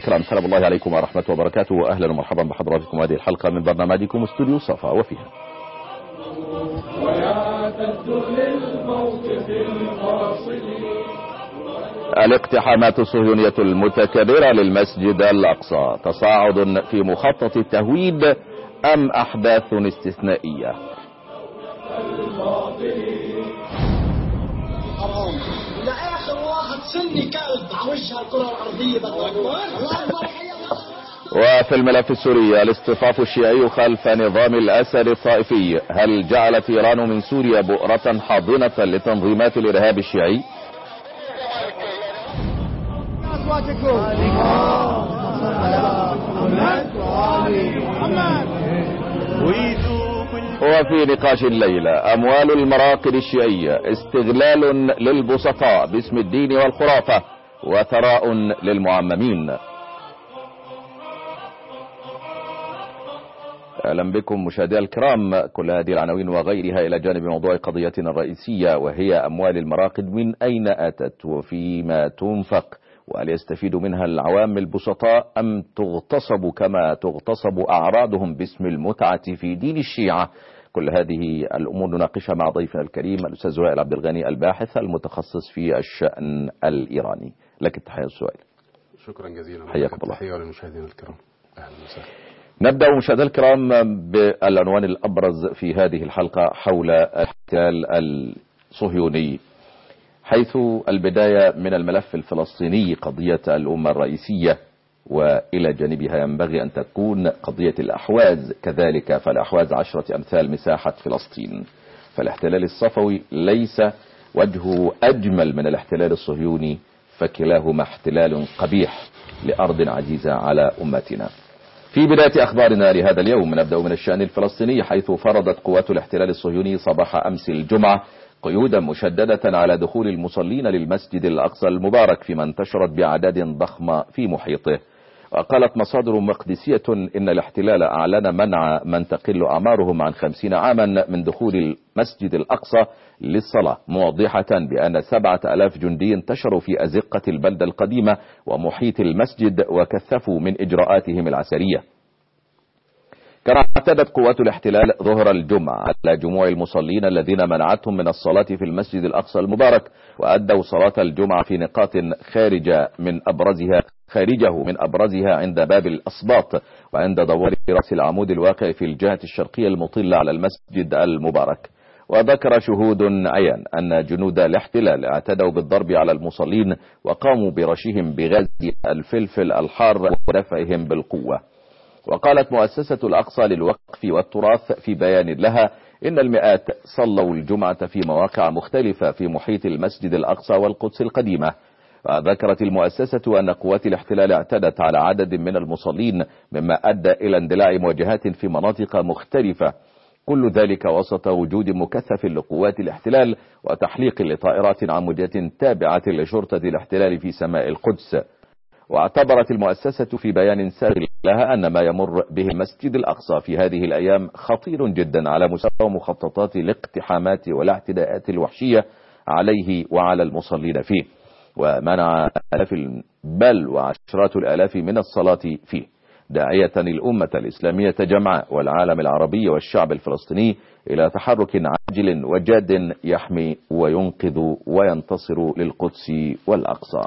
الكرام، سلام الله عليكم ورحمة وبركاته، وأهلا ومرحبا بحضراتكم هذه الحلقة من برنامجكم استوديو صفا وفيها. الاقتحامات الصهيونية المتكررة للمسجد الأقصى تصاعد في مخطط التهويد أم أحداث استثنائية؟ لآخر واحد سني كلب على وجه الكرة الأرضية وفي الملف السوري الاصطفاف الشيعي خلف نظام الأسد الطائفي، هل جعلت إيران من سوريا بؤرة حاضنة لتنظيمات الإرهاب الشيعي؟ وفي نقاش الليلة أموال المراقد الشيعية استغلال للبسطاء باسم الدين والخرافة وثراء للمعممين. أهلا بكم مشاهدي الكرام. كل هذه العناوين وغيرها إلى جانب موضوع قضيتنا الرئيسية، وهي أموال المراقد من أين أتت وفيما تنفق، وهل يستفيد منها العوام البسطاء أم تغتصب كما تغتصب أعراضهم باسم المتعة في دين الشيعة؟ كل هذه الأمور نناقشها مع ضيفنا الكريم الأستاذ وائل عبد الغني الباحث المتخصص في الشأن الإيراني. لك التحية السؤال. شكرا جزيلا. حياكم الله. تحية للمشاهدين الكرام. أهلا وسهلا. نبدأ مشاهدينا الكرام بالعنوان الأبرز في هذه الحلقة حول الاحتلال الصهيوني، حيث البداية من الملف الفلسطيني قضية الأمة الرئيسية، وإلى جانبها ينبغي أن تكون قضية الأحواز كذلك، فالأحواز 10 أمثال مساحة فلسطين. فالاحتلال الصفوي ليس وجهه أجمل من الاحتلال الصهيوني، فكلاهما احتلال قبيح لأرض عزيزة على أمتنا. في بداية أخبارنا لهذا اليوم نبدأ من الشأن الفلسطيني، حيث فرضت قوات الاحتلال الصهيوني صباح أمس الجمعة قيودا مشددة على دخول المصلين للمسجد الأقصى المبارك، فيما انتشرت بأعداد ضخمة في محيطه. وقالت مصادر مقدسية إن الاحتلال أعلن منع من تقل أعمارهم عن 50 عاما من دخول المسجد الأقصى للصلاة، موضحة بأن 7000 جندي انتشروا في أزقة البلدة القديمة ومحيط المسجد وكثفوا من إجراءاتهم العسكرية. كما اعتدت قوات الاحتلال ظهر الجمعة على جموع المصلين الذين منعتهم من الصلاة في المسجد الأقصى المبارك، وأدوا صلاة الجمعة في نقاط خارجه من أبرزها عند باب الأسباط وعند دوار رأس العمود الواقع في الجهة الشرقية المطلة على المسجد المبارك. وذكر شهود عيان أن جنود الاحتلال اعتدوا بالضرب على المصلين وقاموا برشهم بغاز الفلفل الحار ودفعهم بالقوة. وقالت مؤسسة الأقصى للوقف والتراث في بيان لها إن المئات صلوا الجمعة في مواقع مختلفة في محيط المسجد الأقصى والقدس القديمة. وذكرت المؤسسة أن قوات الاحتلال اعتدت على عدد من المصلين، مما أدى إلى اندلاع مواجهات في مناطق مختلفة، كل ذلك وسط وجود مكثف لقوات الاحتلال وتحليق لطائرات عمودية تابعة لشرطة الاحتلال في سماء القدس. واعتبرت المؤسسة في بيان سابق لها أن ما يمر به المسجد الأقصى في هذه الأيام خطير جدا على مستوى مخططات الاقتحامات والاعتداءات الوحشية عليه وعلى المصلين فيه، ومنع آلاف بل وعشرات الآلاف من الصلاة فيه، داعية الأمة الإسلامية جمعاء والعالم العربي والشعب الفلسطيني إلى تحرك عاجل وجاد يحمي وينقذ وينتصر للقدس والأقصى.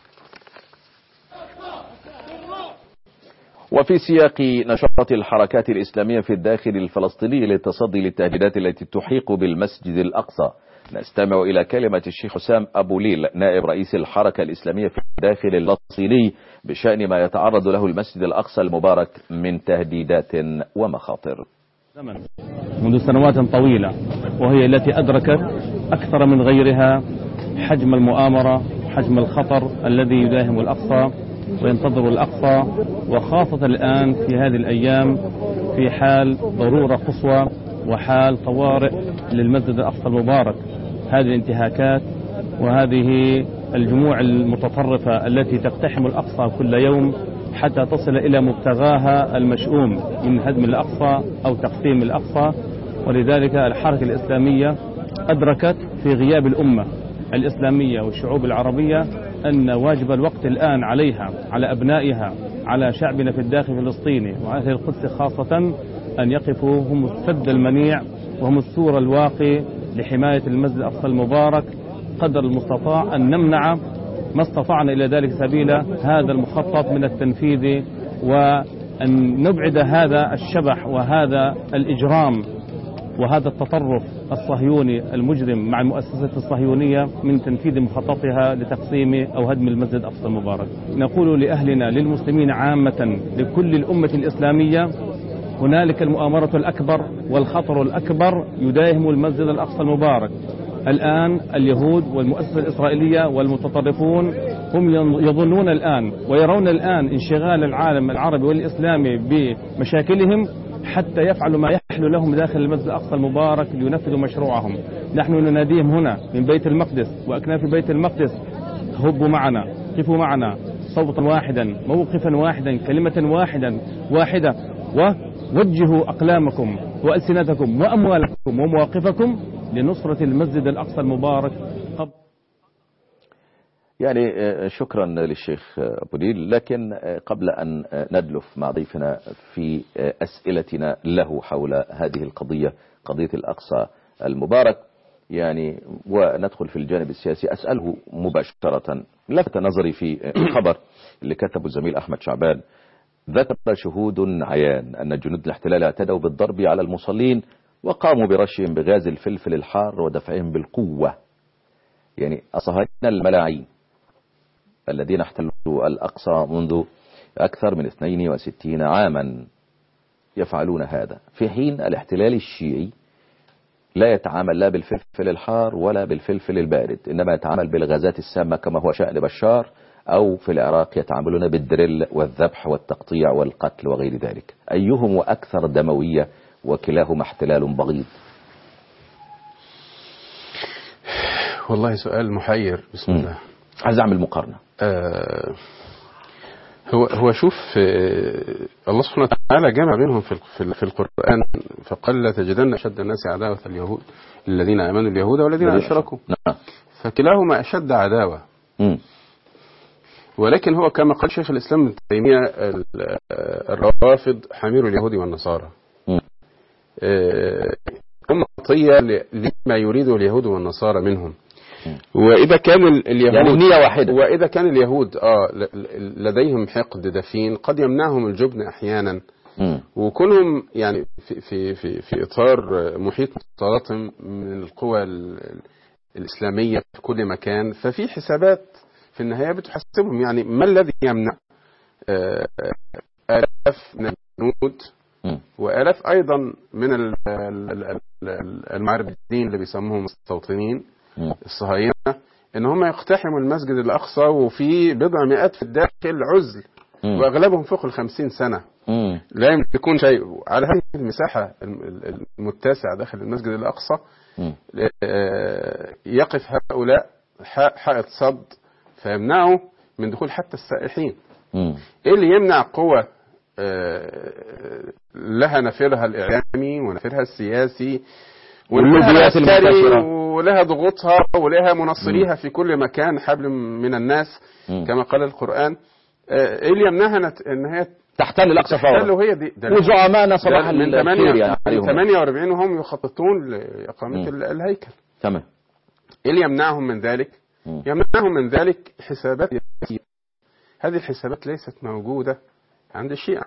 وفي سياق نشاط الحركات الإسلامية في الداخل الفلسطيني للتصدي للتهديدات التي تحيق بالمسجد الأقصى، نستمع إلى كلمة الشيخ حسام أبو ليل نائب رئيس الحركة الإسلامية في الداخل الفلسطيني بشأن ما يتعرض له المسجد الأقصى المبارك من تهديدات ومخاطر. منذ سنوات طويلة، وهي التي أدركت أكثر من غيرها حجم المؤامرة، حجم الخطر الذي يداهم الأقصى وينتظر الأقصى، وخاصة الآن في هذه الأيام في حال ضرورة قصوى وحال طوارئ للمسجد الأقصى المبارك. هذه الانتهاكات وهذه الجموع المتطرفة التي تقتحم الأقصى كل يوم حتى تصل إلى مبتغاها المشؤوم من هدم الأقصى أو تقسيم الأقصى. ولذلك الحركة الإسلامية أدركت في غياب الأمة الإسلامية والشعوب العربية أن واجب الوقت الآن عليها، على أبنائها على شعبنا في الداخل الفلسطيني وعلى أهل القدس خاصة أن يقفوا هم السد المنيع وهم السور الواقي لحماية المسجد الأقصى المبارك قدر المستطاع، أن نمنع ما استطعنا إلى ذلك سبيلا هذا المخطط من التنفيذ، وأن نبعد هذا الشبح وهذا الإجرام وهذا التطرف الصهيوني المجرم مع المؤسسة الصهيونية من تنفيذ مخططها لتقسيم أو هدم المسجد الأقصى المبارك. نقول لأهلنا للمسلمين عامة لكل الأمة الإسلامية هنالك المؤامرة الأكبر والخطر الأكبر يداهم المسجد الأقصى المبارك. الآن اليهود والمؤسسة الإسرائيلية والمتطرفون هم يظنون الآن ويرون الآن انشغال العالم العربي والإسلامي بمشاكلهم حتى يفعلوا ما يحل لهم داخل المسجد الأقصى المبارك لينفذوا مشروعهم. نحن نناديهم هنا من بيت المقدس وأكناف بيت المقدس: هبوا معنا، قفوا معنا صوتا واحدا، موقفا واحدا، كلمة واحدة، ووجهوا أقلامكم وألسنتكم وأموالكم ومواقفكم لنصرة المسجد الأقصى المبارك. يعني شكرا للشيخ أبو نيل، لكن قبل أن ندلف مع ضيفنا في أسئلتنا له حول هذه القضية، قضية الأقصى المبارك، يعني وندخل في الجانب السياسي، أسأله مباشرة. لفت نظري في خبر اللي كتبه الزميل أحمد شعبان، ذكر شهود عيان أن جنود الاحتلال اعتدوا بالضرب على المصلين وقاموا برشهم بغاز الفلفل الحار ودفعهم بالقوة. يعني الصهاينة الملاعين الذين احتلوا الأقصى منذ أكثر من 62 عاما يفعلون هذا، في حين الاحتلال الشيعي لا يتعامل لا بالفلفل الحار ولا بالفلفل البارد، إنما يتعامل بالغازات السامة كما هو شأن بشار، أو في العراق يتعاملون بالدريل والذبح والتقطيع والقتل وغير ذلك. أيهم أكثر دموية وكلاهما احتلال بغيض؟ والله سؤال محير. بسم الله. عايز أعمل مقارنة. هو شوف، الله سبحانه وتعالى جمع بينهم في القرآن، فقال: لا تجدن أشد الناس عداوة اليهود الذين آمنوا اليهود والذين أشركوا. فكلاهما أشد عداوة. ولكن هو كما قال شيخ الإسلام ابن تيمية: الروافض حمير اليهود والنصارى. هم عطية لما يريده اليهود والنصارى منهم. وإذا كان اليهود يعني نية واحدة، وإذا كان اليهود لديهم حقد دفين قد يمنعهم الجبن أحيانا، وكونهم يعني في إطار محيط مختلط من القوى الإسلامية في كل مكان، ففي حسابات في النهاية بتحسبهم. يعني ما الذي يمنع آلاف من الجنود وآلاف أيضا من المعربدين اللي بيسموهم مستوطنين الصهاينة ان هم يقتحموا المسجد الأقصى وفي بضع مئات في الداخل عزل، واغلبهم فوق 50 سنة لا يملكون شيء. على هذه المساحة المتسعة داخل المسجد الأقصى يقف هؤلاء حائط صد فيمنعوا من دخول حتى السائحين. ايه اللي يمنع قوة لها نفيرها الإعلامي ونفيرها السياسي واللوبيات المنتشرة ولها ضغوطها ولها منصريها في كل مكان، حبل من الناس كما قال القرآن؟ ايه اللي يمنعها ان هي تحتل الأقصى فورا؟ وهي دي وزعماء صباح الخير يعني 48 وهم يخططون لإقامة الهيكل. تمام. ايه اللي يمنعهم من ذلك؟ يمنعهم من ذلك حسابات يسيرة. هذه الحسابات ليست موجودة عند الشيعة.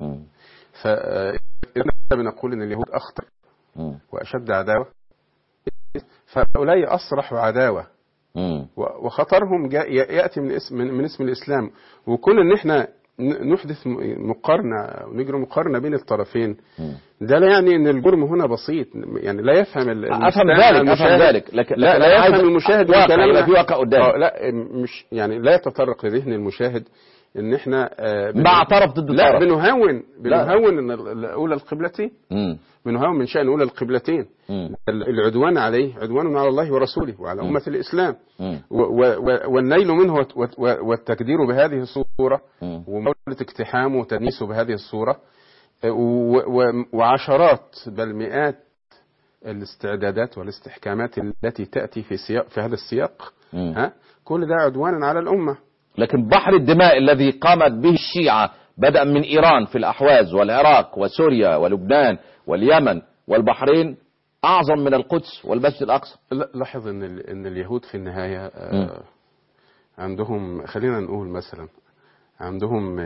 فإذا بنقول ان اليهود أخطر وأشد عداوة، فهؤلاء أصرح عداوة، وخطرهم يأتي من اسم الإسلام. وكون ان احنا نحدث مقارنة ونجري مقارنة بين الطرفين، ده لا يعني ان الجرم هنا بسيط. يعني لا يفهم أفهم ذلك لكن لا يفهم المشاهد واقع في واقع قدام. لا مش يعني لا يتطرق لذهن المشاهد ان احنا مع طرف ضد لا طرف. بنهون ان اولى القبلتين، بنهون من شأن اولى القبلتين. العدوان عليه عدوان على الله ورسوله وعلى أمة الإسلام، والنيل منه والتكدير بهذه الصورة ومحاولة اقتحامه وتدنيسه بهذه الصورة، وعشرات بل مئات الاستعدادات والاستحكامات التي تأتي في هذا السياق، كل ده عدوان على الأمة. لكن بحر الدماء الذي قامت به الشيعة بدءا من إيران في الأحواز والعراق وسوريا ولبنان واليمن والبحرين أعظم من القدس والمسجد الأقصى. لاحظ إن اليهود في النهاية عندهم، خلينا نقول مثلا، عندهم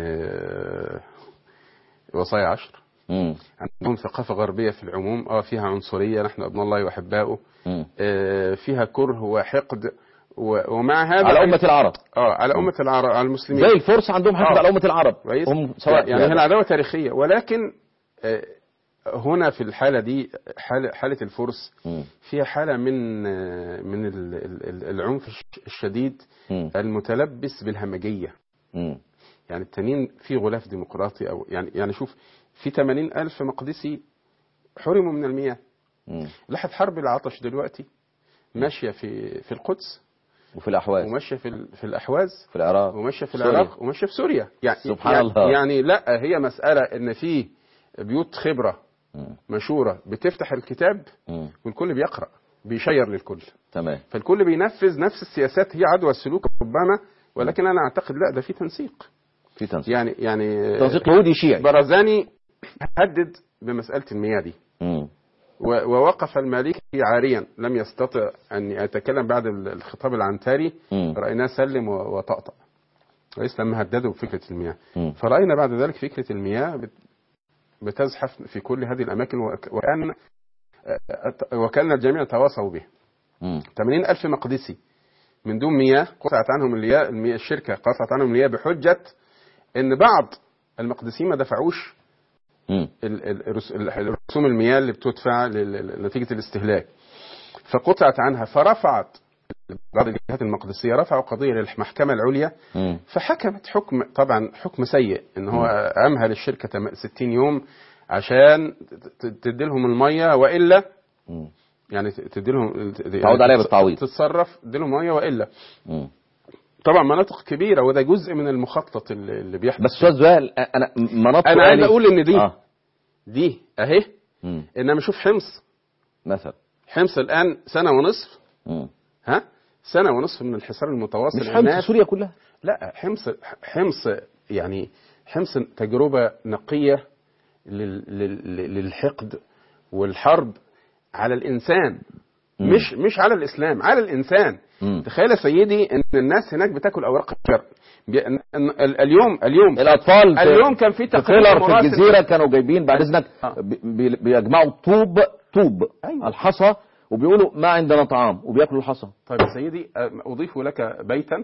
وصايا 10. عندهم ثقافة غربية في العموم، فيها عنصرية، نحن أبناء الله وأحباؤه، فيها كره وحقد، ومع هذا على أمة العرب، على أمة العرب، على المسلمين، زي الفرس عندهم حقد على أمة العرب، هم سواء يعني هنا عداوة تاريخية. ولكن هنا في الحالة دي حالة الفرس فيها حالة من العنف الشديد المتلبس بالهمجية. يعني التانيين في غلاف ديمقراطي، أو يعني شوف، في 80,000 مقدسي حرموا من المياه. لاحظ حرب العطش دلوقتي ماشية في القدس وفي الأحواز، وماشية في الأحواز، في العراق، وماشية في العراق، وماشية في سوريا. يعني سبحان الله. يعني لا، هي مسألة إن في بيوت خبرة مشورة بتفتح الكتاب والكل بيقرأ، بيشير للكل، تمام، فالكل بينفذ نفس السياسات. هي عدوى السلوك ربما، ولكن أنا أعتقد لا، ده في تنسيق. يعني تنسيق يهودي شيعي. برزاني هدد بمسألة المياه دي، ووقف المالكي عاريا، لم يستطع أن يتكلم بعد الخطاب العنتاري. رأيناه سلم وطأطأ رئيس لما هددوا بفكرة المياه. فرأينا بعد ذلك فكرة المياه بتزحف في كل هذه الأماكن، وكان الجميع تواصوا به. 80,000 مقدسي من دون مياه، قطعت عنهم المياه، الشركة قطعت عنهم المياه بحجة ان بعض المقدسين ما دفعوش رسوم المياه اللي بتدفع نتيجة الاستهلاك، فقطعت عنها. فرفعت بعض الجهات المقدسية، رفعوا قضية للمحكمة العليا، فحكمت طبعا حكم سيء، ان هو امهل الشركة 60 يوم عشان تديلهم المياه، وإلا يعني تديلهم، تعود عليها بالتعويض، تتصرف تديلهم مياه، وإلا طبعا مناطق كبيرة، وده جزء من المخطط اللي بيحدث. بس سؤال، انا عايز اقول ان دي اهي، انما شوف حمص مثلا، حمص الان سنة ونصف، سنة ونصف من الحصار المتواصل. مش حمص سوريا كلها، لا، حمص يعني حمص تجربة نقية للحقد والحرب على الإنسان، مش على الإسلام، على الإنسان. تخيل سيدي ان الناس هناك بتاكل أوراق الشجر. اليوم الأطفال اليوم كان في تقرير في الجزيرة كانوا جايبين بعد إذنك بيجمعوا طوب أيوة. الحصى، وبيقولوا ما عندنا طعام، وبياكلوا الحصى. طيب يا سيدي، أضيف لك بيتا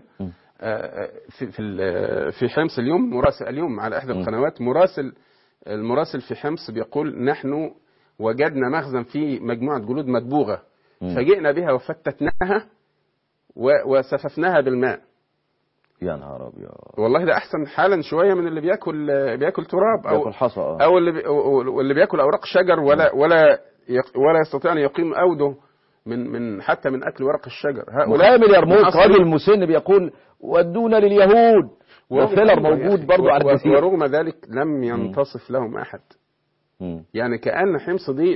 في حمص اليوم. مراسل اليوم على إحدى القنوات، المراسل في حمص بيقول: نحن وجدنا مخزن فيه مجموعة جلود مدبوغة، فجئنا بها وفتتناها وسففناها بالماء. يا نهار ابيض، والله ده احسن حالا شويه من اللي بياكل تراب، او حصى، او اللي بياكل اوراق شجر، ولا يستطيع ان يقيم اوده من حتى من اكل ورق الشجر. هؤلاء من يرموك رجل مسن بيقول: ودونا لليهود، وفيلر موجود برضو على الجزيره، ورغم ذلك لم ينتصف لهم احد. يعني كأن حمص دي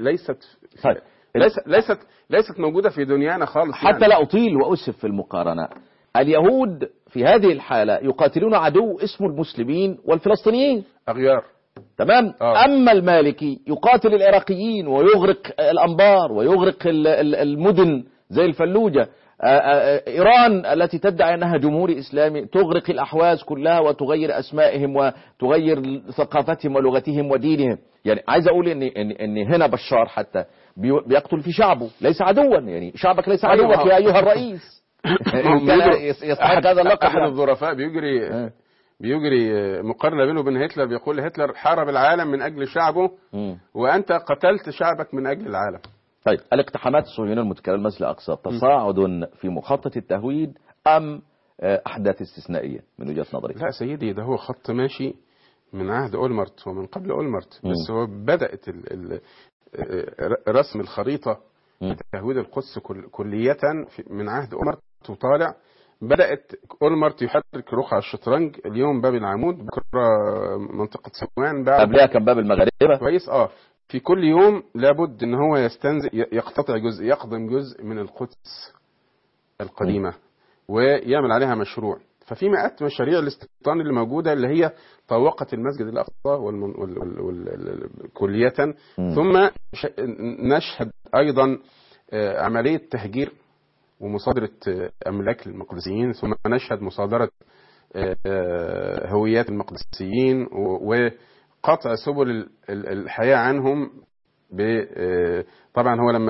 ليست موجودة في دنيانا خالص. حتى يعني لا أطيل وأسف في المقارنة، اليهود في هذه الحالة يقاتلون عدو اسمه المسلمين والفلسطينيين أغيار، تمام. أما المالكي يقاتل العراقيين ويغرق الأنبار ويغرق المدن زي الفلوجة. إيران التي تدعي أنها جمهوري إسلامي تغرق الأحواز كلها وتغير أسمائهم وتغير ثقافتهم ولغتهم ودينهم. يعني عايز أقول إن هنا بشار حتى بيقتل في شعبه، ليس عدوا. يعني شعبك ليس عدوك يا أيها الرئيس. يستحق هذا اللقب. أحد الظرفاء بيجري مقارنة بينه وبين هتلر، بيقول: هتلر حارب العالم من أجل شعبه، وأنت قتلت شعبك من أجل العالم. طيب، الاقتحامات الصهيونية المتكررة المسجد الأقصى تصاعد في مخطط التهويد أم أحداث استثنائية من وجهة نظرك؟ لا سيدي، ده هو خط ماشي من عهد أولمرت ومن قبل أولمرت، بس هو بدأت رسم الخريطة تهويد القدس كلية من عهد أولمرت وطالع. بدأت أولمرت يحرك رقعة الشطرنج، اليوم باب العمود، بكرة منطقة سوان، قبلها كان باب المغاربة. كويس. في كل يوم لابد ان هو يقتطع جزء، يقضم جزء من القدس القديمة ويعمل عليها مشروع. ففي مئات مشاريع الاستيطان اللي موجودة اللي هي طوقت المسجد الأقصى كلية. ثم نشهد أيضا عملية تهجير ومصادرة أملاك المقدسيين، ثم نشهد مصادرة هويات المقدسيين وقطع سبل الحياة عنهم. طبعا هو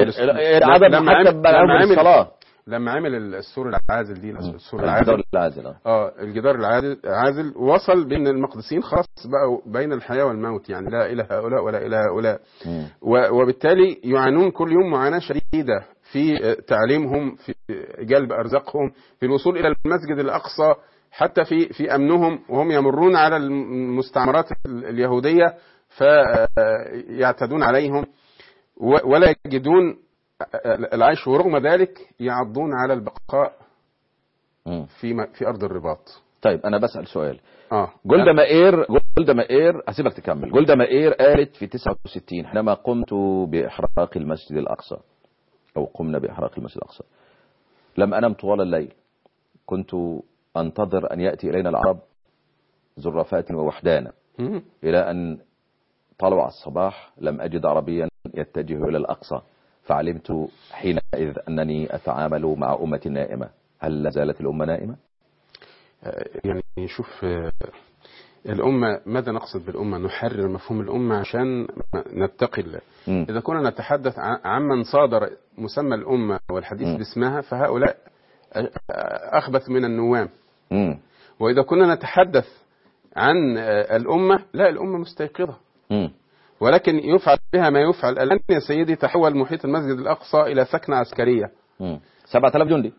لما عمل السور العازل دي، السور العازل الجدار العازل وصل بين المقدسيين خلاص بقوا بين الحياة والموت، يعني لا إله هؤلاء ولا إله هؤلاء. وبالتالي يعانون كل يوم معاناة شديدة في تعليمهم، في جلب أرزاقهم، في الوصول إلى المسجد الأقصى، حتى في أمنهم وهم يمرون على المستعمرات اليهودية فيعتدون عليهم ولا يجدون العيش، ورغم ذلك يعضون على البقاء في أرض الرباط. طيب أنا بسأل سؤال. جولدا مائير هسيبك تكمل. جولدا مائير قالت في 69 حينما قمت بإحراق المسجد الأقصى، أو قمنا بإحراق المسجد الأقصى، لم أنم طوال الليل، كنت أنتظر أن يأتي إلينا العرب زرافات ووحدانا، إلى أن طلع الصباح لم أجد عربيا يتجه إلى الأقصى، فعلمت حينئذ أنني أتعامل مع أمة نائمة. هل لا زالت الأمة نائمة؟ يعني شوف الأمة، ماذا نقصد بالأمة؟ نحرر مفهوم الأمة عشان نتقي الله. إذا كنا نتحدث عمن صادر مسمى الأمة والحديث باسمها فهؤلاء أخبث من النوام. وإذا كنا نتحدث عن الأمة، لا، الأمة مستيقظة، ولكن يفعل بها ما يفعل. الآن يا سيدي تحول محيط المسجد الأقصى إلى سكنة عسكرية، 7000 جندي،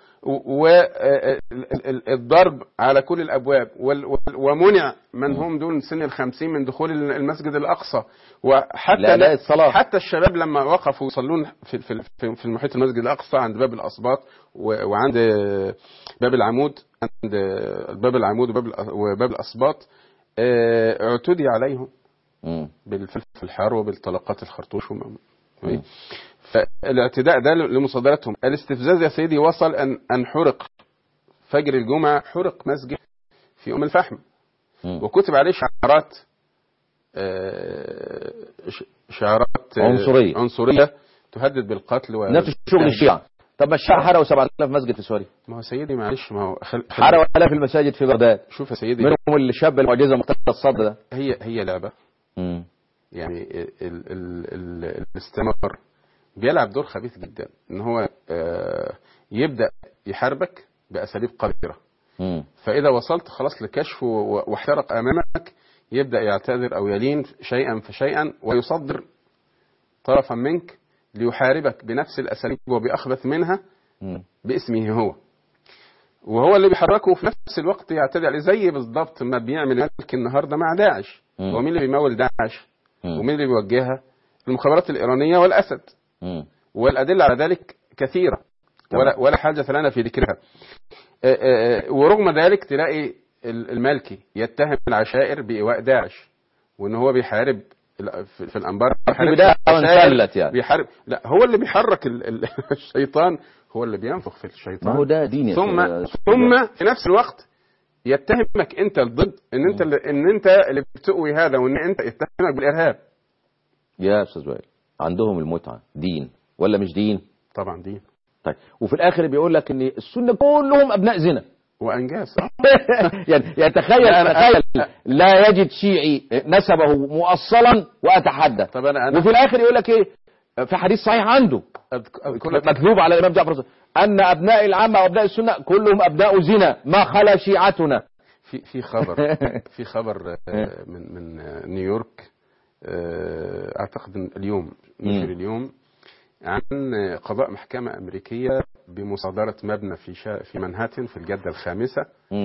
والضرب على كل الأبواب، ومنع من هم دون سن 50 من دخول المسجد الأقصى. وحتى حتى الشباب لما وقفوا يصلون في المحيط المسجد الأقصى عند باب الأسباط وعند باب العمود، عند باب العمود وباب الأسباط، اعتدي عليهم بالفلفل الحار وبالطلقات الخرطوش. فالاعتداء ده لمصادرتهم. الاستفزاز يا سيدي وصل أن حرق فجر الجمعة، حرق مسجد في أم الفحم، وكتب عليه شعارات عنصرية تهدد بالقتل نفس شغل الشيعة. طب ما الشيعة حرقوا 7000 مسجد في سوريا. ما هو سيدي معلش، ما هو حرقوا آلاف المساجد في بغداد. شوف يا سيدي، منهم الشاب المعجزة مقتدى الصدر ده. هي لعبة. يعني الاستمرار بيلعب دور خبيث جدا، ان هو يبدأ يحاربك بأساليب قذرة، فإذا وصلت خلاص لكشف واحترق أمامك يبدأ يعتذر أو يلين شيئا فشيئا ويصدر طرفا منك ليحاربك بنفس الأساليب وبأخبث منها باسمه هو، وهو اللي بيحركه في نفس الوقت يعتدي عليه، زي بالضبط ما بيعمل مالك النهاردة مع داعش. ومين اللي بيمول داعش؟ ومين اللي بيوجهها؟ المخابرات الإيرانية والأسد. والأدلة على ذلك كثيرة ولا حاجة لنا في ذكرها. ورغم ذلك تلاقي المالكي يتهم العشائر بإيواء داعش، وإن هو بيحارب في الأنبار، بيحارب. لا، هو اللي بيحرك الشيطان، هو اللي بينفخ في الشيطان. ما هو ده دين. ثم في نفس الوقت يتهمك انت الضد، ان انت اللي بتقوي هذا، وان انت يتهمك بالارهاب. يا استاذ وائل، عندهم المتعه دين ولا مش دين؟ طبعا دين. طيب، وفي الاخر بيقول لك ان السنه كلهم ابناء زنا وانجاز. يعني تخيل لا يجد شيعي نسبه مؤصلا واتحدى. وفي الاخر يقول لك ايه في حديث صحيح عنده مكذوب على الامام جعفر ان ابناء العامه وابناء السنه كلهم ابناء زنا ما خلا شيعتنا. في خبر من نيويورك، اعتقد اليوم نشر اليوم، عن قضاء محكمة أمريكية بمصادرة مبنى في منهاتن في الجدة الخامسة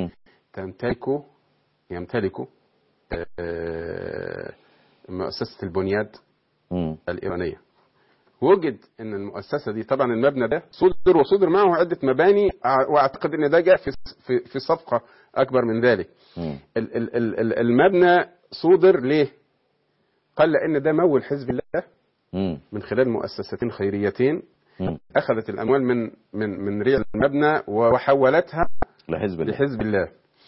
يمتلك مؤسسة البنياد الإيرانية. وجد أن المؤسسة دي، طبعا المبنى ده صدر معه عدة مباني، وأعتقد أن ده جاء في صفقة أكبر من ذلك. المبنى صدر ليه؟ قال لأن ده مول حزب الله من خلال مؤسستين خيريتين أخذت الأموال من ريع المبنى وحولتها لحزب الله.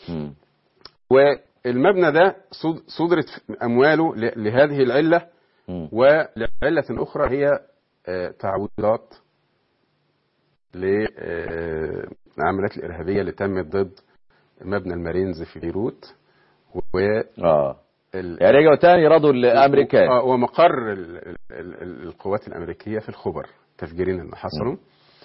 والمبنى ده صدرت أمواله لهذه العلة، ولعلة أخرى هي تعويضات للعمليات الإرهابية اللي تمت ضد مبنى المارينز في بيروت يعني رجعوا تاني رضوا الأمريكان ومقر القوات الأمريكية في الخبر، تفجيرين اللي حصلوا.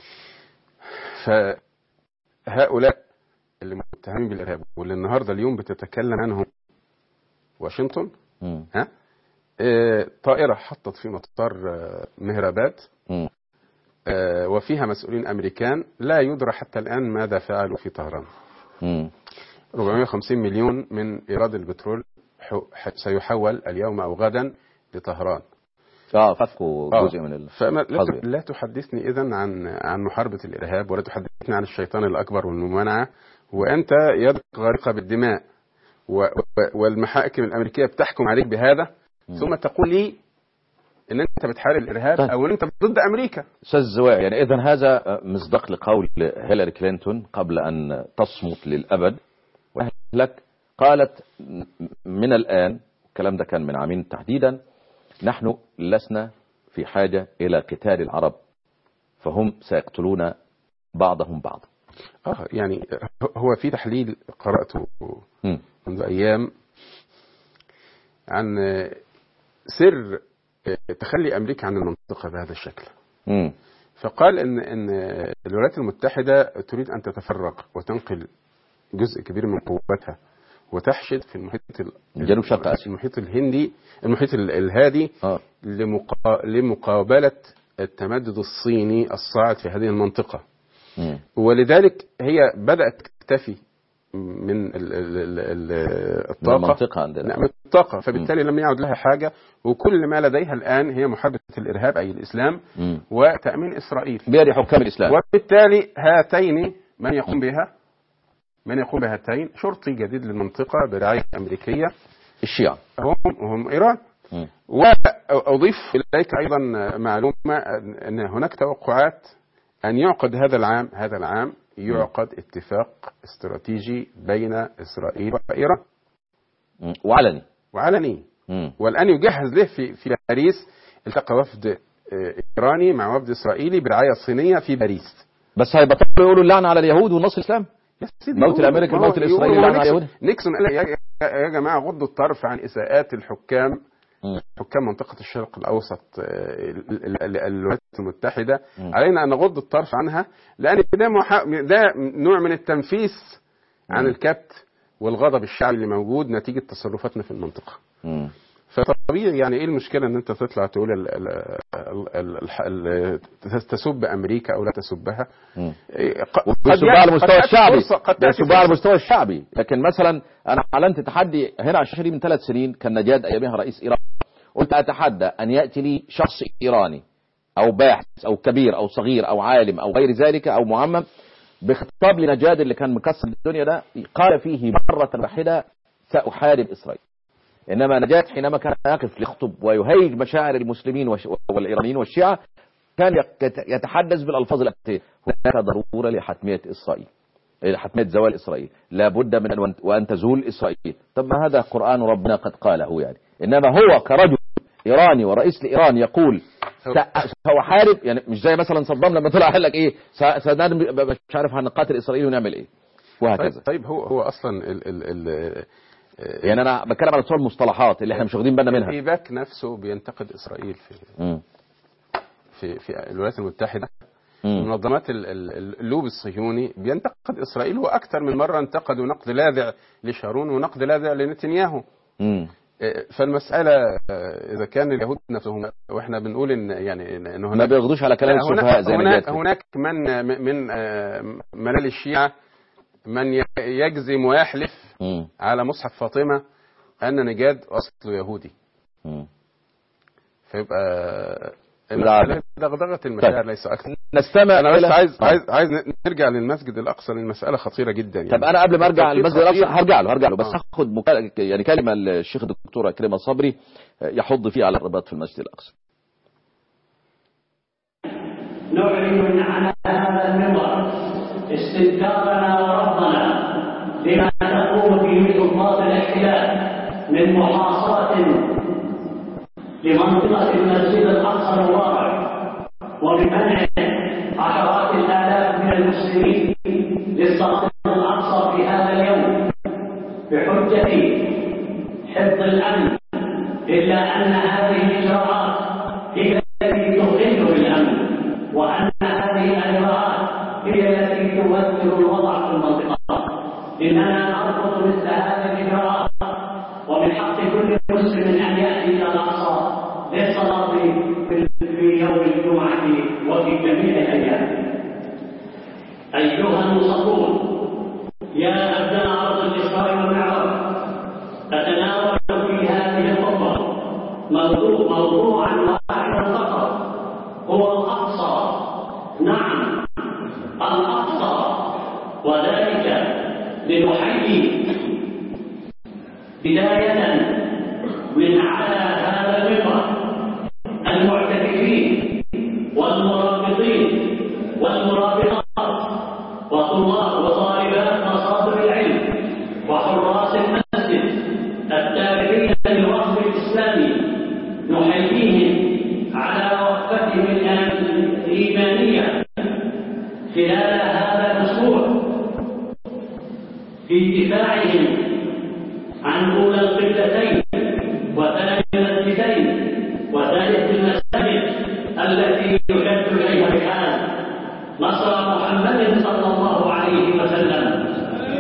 فهؤلاء اللي متهمين بالإرهاب واللي النهاردة اليوم بتتكلم عنهم واشنطن، طائرة حطت في مطار مهرباد وفيها مسؤولين أمريكان لا يدرى حتى الآن ماذا فعلوا في طهران. 450 مليون من إيراد البترول سيحول اليوم أو غدا لطهران. فكوا جزء من لا تحدثني إذن عن محاربة الإرهاب، ولا تحدثني عن الشيطان الأكبر والممانعة، وأنت يدك غارقة بالدماء والمحاكم الأمريكية بتحكم عليك بهذا، ثم تقول لي ان انت بتحارب الارهاب او ان انت ضد امريكا. استاذ زوايا، يعني اذا هذا مصداق لقول هيلاري كلينتون قبل ان تصمت للابد، لك قالت من الان، الكلام ده كان من عامين تحديدا، نحن لسنا في حاجة الى قتال العرب، فهم سيقتلون بعضهم بعضا. يعني هو في تحليل قرأته منذ ايام عن سر تخلي أمريكا عن المنطقة بهذا الشكل. فقال إن الولايات المتحدة تريد أن تتفرغ وتنقل جزء كبير من قوتها وتحشد في المحيط جنوب شرق آسيا، المحيط الهندي، المحيط الهادي، لمقابلة التمدد الصيني الصاعد في هذه المنطقة. ولذلك هي بدأت تكتفي من المنطقة عندنا، من الطاقة، فبالتالي لم يعد لها حاجة، وكل ما لديها الآن هي محاربة الإرهاب أي الإسلام وتأمين إسرائيل بيد حكام الإسلام. وبالتالي هاتين من يقوم بهاتين شرطي جديد للمنطقة برعاية أمريكية، الشيعة هم إيران. وأضيف إليك أيضا معلومة أن هناك توقعات أن يعقد هذا العام يعقد اتفاق استراتيجي بين إسرائيل وإيران، وعلني. والآن يجهز له في باريس. التقى وفد إيراني مع وفد إسرائيلي برعاية صينية في باريس. بس هيبطلوا يقولوا اللعنة على اليهود والنصر الإسلام، موت الأمريكي الموت الإسرائيلي اللعنة على اليهود. نيكسون قال يا جماعة غضوا الطرف عن إساءات حكام منطقة الشرق الأوسط الولايات المتحدة، علينا أن نغض الطرف عنها، لأن ده نوع من التنفيس عن الكبت والغضب الشعبي اللي موجود نتيجة تصرفاتنا في المنطقة. فطبيعي يعني إيه المشكلة أن أنت تطلع تقول تسب أمريكا أو لا تسبها؟ يسبها على المستوى الشعبي، يسبها على المستوى الشعبي. لكن مثلا أنا أعلنت تحدي هنا على الشاشة من 3 سنين، كان نجاد أيامها رئيس إيران، قلت أتحدى أن يأتي لي شخص إيراني أو باحث أو كبير أو صغير أو عالم أو غير ذلك أو معمم بخطاب لنجاد اللي كان مكسر الدنيا ده، قال فيه مرة واحدة سأحارب إسرائيل. إنما نجاد حينما كان يقف ليخطب ويهيج مشاعر المسلمين والإيرانيين والشيعة كان يتحدث بالألفاظ الآتية: هناك ضرورة لحتمية إسرائيل، حتمية زوال إسرائيل، لا بد من وأن تزول إسرائيل. طب ما هذا قرآن ربنا قد قاله يعني. إنما هو كرجل إيراني ورئيس لإيران يقول سأحارب، يعني مش زي مثلا صدام لما طلع قال لك إيه مش عارف هنقاتل إسرائيل ونعمل إيه وهكذا. طيب هو أصلا يعني أنا بتكلم على صور المصطلحات اللي احنا مش واخدين بالنا منها. إيباك نفسه بينتقد إسرائيل في الولايات المتحدة. منظمات اللوب الصهيوني بينتقد إسرائيل، وأكثر من مرة انتقدوا نقد لاذع لشارون ونقد لاذع لنتنياهو. فالمسألة إذا كان اليهود نفسهم، وإحنا بنقول إن يعني إن هناك ما بياخدوش على كلام السفهاء زي هناك من ملال الشيعة من يجزم ويحلف على مصحف فاطمة أن نجاد أصله يهودي. فيبقى دغدغة المشاعر ليس أكثر. نستمع. أنا بس عايز نرجع للمسجد الأقصى، المسألة خطيرة جدا يعني. طب أنا قبل ما أرجع للمسجد الأقصى هرجع له بس هاخد يعني كلمة الشيخ الدكتور كريم صبري يحض فيه على الرباط في المسجد الأقصى. نعلن على هذا المنبر استنكارنا ورفضنا لما تقوم به سلطات الاحتلال من محاصرة لمنطقة المسجد الأقصى المبارك وبمنع عشرات الآلاف من المسلمين للصلاة الأقصى في هذا اليوم بحجة حفظ الأمن، إلا أن هذه الإجراءات هي التي تخل بالأمن، وأن هذه الإجراءات هي التي تمثل الوضع في المنطقة. إننا نرفض مثل هذه الإجراءات، ومن حق كل مسلم أن يأتي إلى الأقصى للصلاة في يوم الجمعة وفي جميع الأيام. أيها المصلون، يا أبناء أرض الإسراء والمعراج، أتناول في هذه الخطبة موضوعا واحدا فقط، هو الأقصى. نعم، الأقصى، وذلك لنحيي بداية من على هذا المنبر المعتكفين والمرابطين والمرابطات وطلاب وطالبات مصادر العلم وحراس المسجد التابعين للوقف الإسلامي، نحييهم على وقفتهم الإيمانية خلال هذا الأسبوع في دفاعهم عن أولى القبلتين وثاني المسجدين وثالث المساجد التي يشد إليها الآن نصر محمد صلى الله عليه وسلم.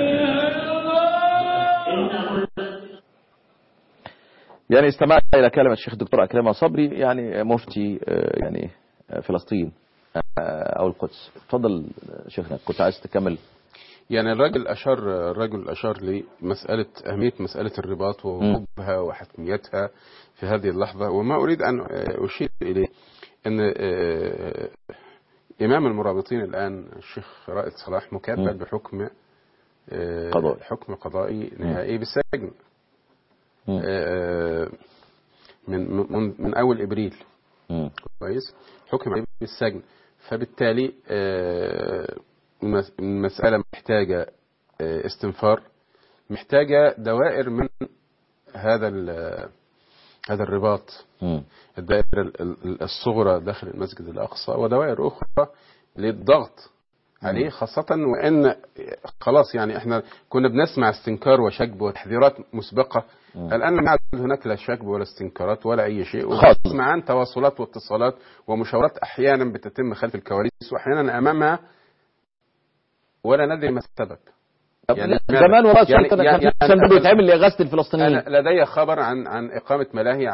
يعني استمعنا إلى كلمة الشيخ الدكتور أكرم صبري، يعني مفتي يعني فلسطين أو القدس. تفضل شيخنا، كنت عايز تكمل. يعني الرجل أشار لمسألة أهمية مسألة الرباط ووجوبها وحتميتها في هذه اللحظة، وما أريد أن أشير إليه أن إمام المرابطين الآن الشيخ رائد صلاح مكبل بحكم حكم قضائي نهائي بالسجن من أول إبريل. كويس، حكم بالسجن. فبالتالي المسألة محتاجة استنفار، محتاجة دوائر من هذا الرباط، الدائرة الصغرى داخل المسجد الأقصى ودوائر أخرى للضغط عليه، خاصة وأن خلاص يعني احنا كنا بنسمع استنكار وشجب وتحذيرات مسبقة. الآن لم يعد هناك لا شجب ولا استنكارات ولا أي شيء، ونسمع عن تواصلات واتصالات ومشاورات أحيانا بتتم خلف الكواليس وأحيانا أمامها ولا ندري ما السبب. يعني زمان ورأس كان بيتعمل لإغاثة الفلسطينيين. أنا لدي خبر عن إقامة ملاهي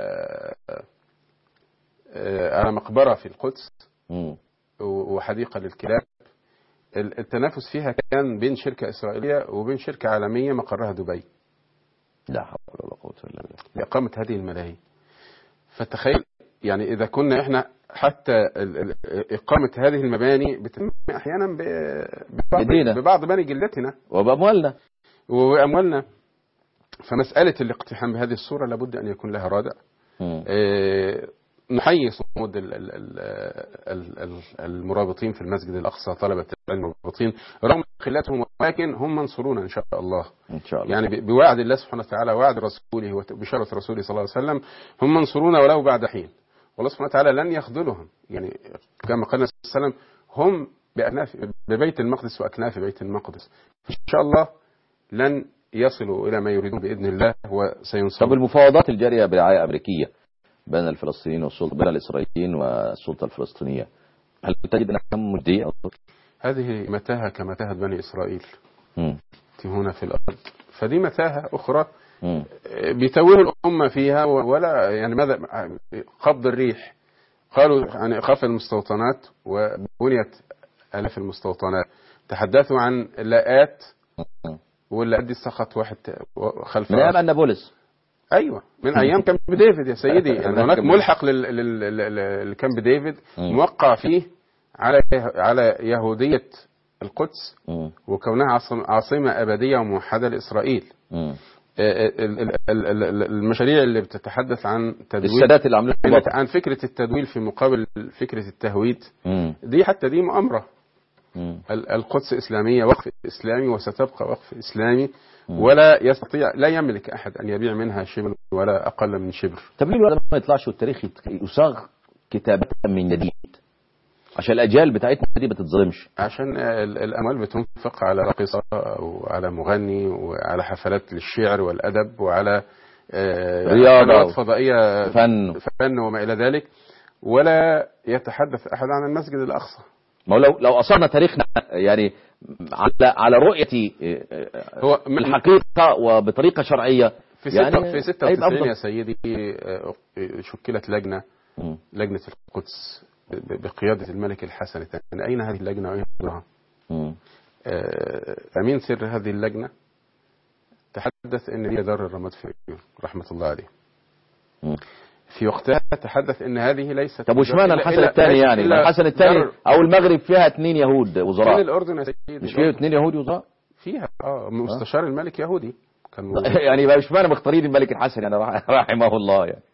على مقبرة في القدس وحديقة للكلاب. التنافس فيها كان بين شركة إسرائيلية وبين شركة عالمية مقرها دبي. لا حول ولا قوة إلا بالله. لإقامة هذه الملاهي. فتخيل يعني إذا كنا إحنا حتى إقامة هذه المباني بتتم أحيانا ببعض بني جلدتنا وبأموالنا. فمسألة الاقتحام بهذه الصورة لابد أن يكون لها رادع. نحيي صمود المرابطين في المسجد الأقصى، طلبة المرابطين رغم خلاتهم، ولكن هم منصورون إن شاء الله. يعني بوعد الله سبحانه وتعالى، وعد رسوله وبشارة رسوله صلى الله عليه وسلم، هم منصورون ولو بعد حين، والله سبحانه وتعالى لن يخذلهم. يعني كما قال صلى الله عليه وسلم هم ببيت المقدس وأكناف بيت المقدس، إن شاء الله لن يصلوا إلى ما يريدون بإذن الله وسينصرون. طب المفاوضات الجارية برعاية أمريكية بين الفلسطينيين والسلطة، بين الإسرائيليين والسلطة الفلسطينية، هل تجد أنها مجدية؟ هذه متاهة كمتاهة بني إسرائيل يتيهون في الأرض، فدي متاهة أخرى بيتوه الأمة فيها. ولا يعني ماذا قبض الريح، قالوا يعني خاف المستوطنات وبنيت آلاف المستوطنات، تحدثوا عن لاءات، واللاءات دي سقط واحد خلف من أيام أنابولس. أيوة، من أيام كامب ديفيد يا سيدي. يعني هناك ملحق لكامب ديفيد موقع فيه على يهودية القدس وكونها عاصمة أبدية وموحدة لإسرائيل. المشاريع اللي بتتحدث عن تدويل السادات اللي عملوا عن فكرة التدويل في مقابل فكرة التهويد، دي حتى دي مؤامرة. القدس إسلامية، وقف إسلامي، وستبقى وقف إسلامي، ولا يستطيع، لا يملك أحد أن يبيع منها شبر ولا أقل من شبر. طب ليه الوضع ما يطلعش والتاريخ يصاغ كتابة من جديد عشان الأجيال بتاعتنا دي ما تتظلمش؟ عشان الأموال بتنفق على راقصة وعلى مغني وعلى حفلات للشعر والأدب وعلى رياضة فضائية، فن وما إلى ذلك، ولا يتحدث أحد عن المسجد الأقصى. ما لو أصرنا تاريخنا يعني على رؤية هو الحقيقة وبطريقة شرعية في 96 يا سيدي شكلت لجنة القدس بقيادة الملك الحسن الثاني. أين هذه اللجنة وأين دورها؟ أمين سر هذه اللجنة تحدث أن هي دار الرماد في رحمة الله عليه. في وقتها تحدث أن هذه ليست. طب وش معنى الحسن الثاني؟ يعني الحسن الثاني أو المغرب فيها 2 يهود وزراء. الأردن يا سيدي مش فيها 2 يهود وزراء؟ فيها مستشار الملك يهودي كان يعني مش معنى مختارين الملك الحسن يعني رحمه الله يعني.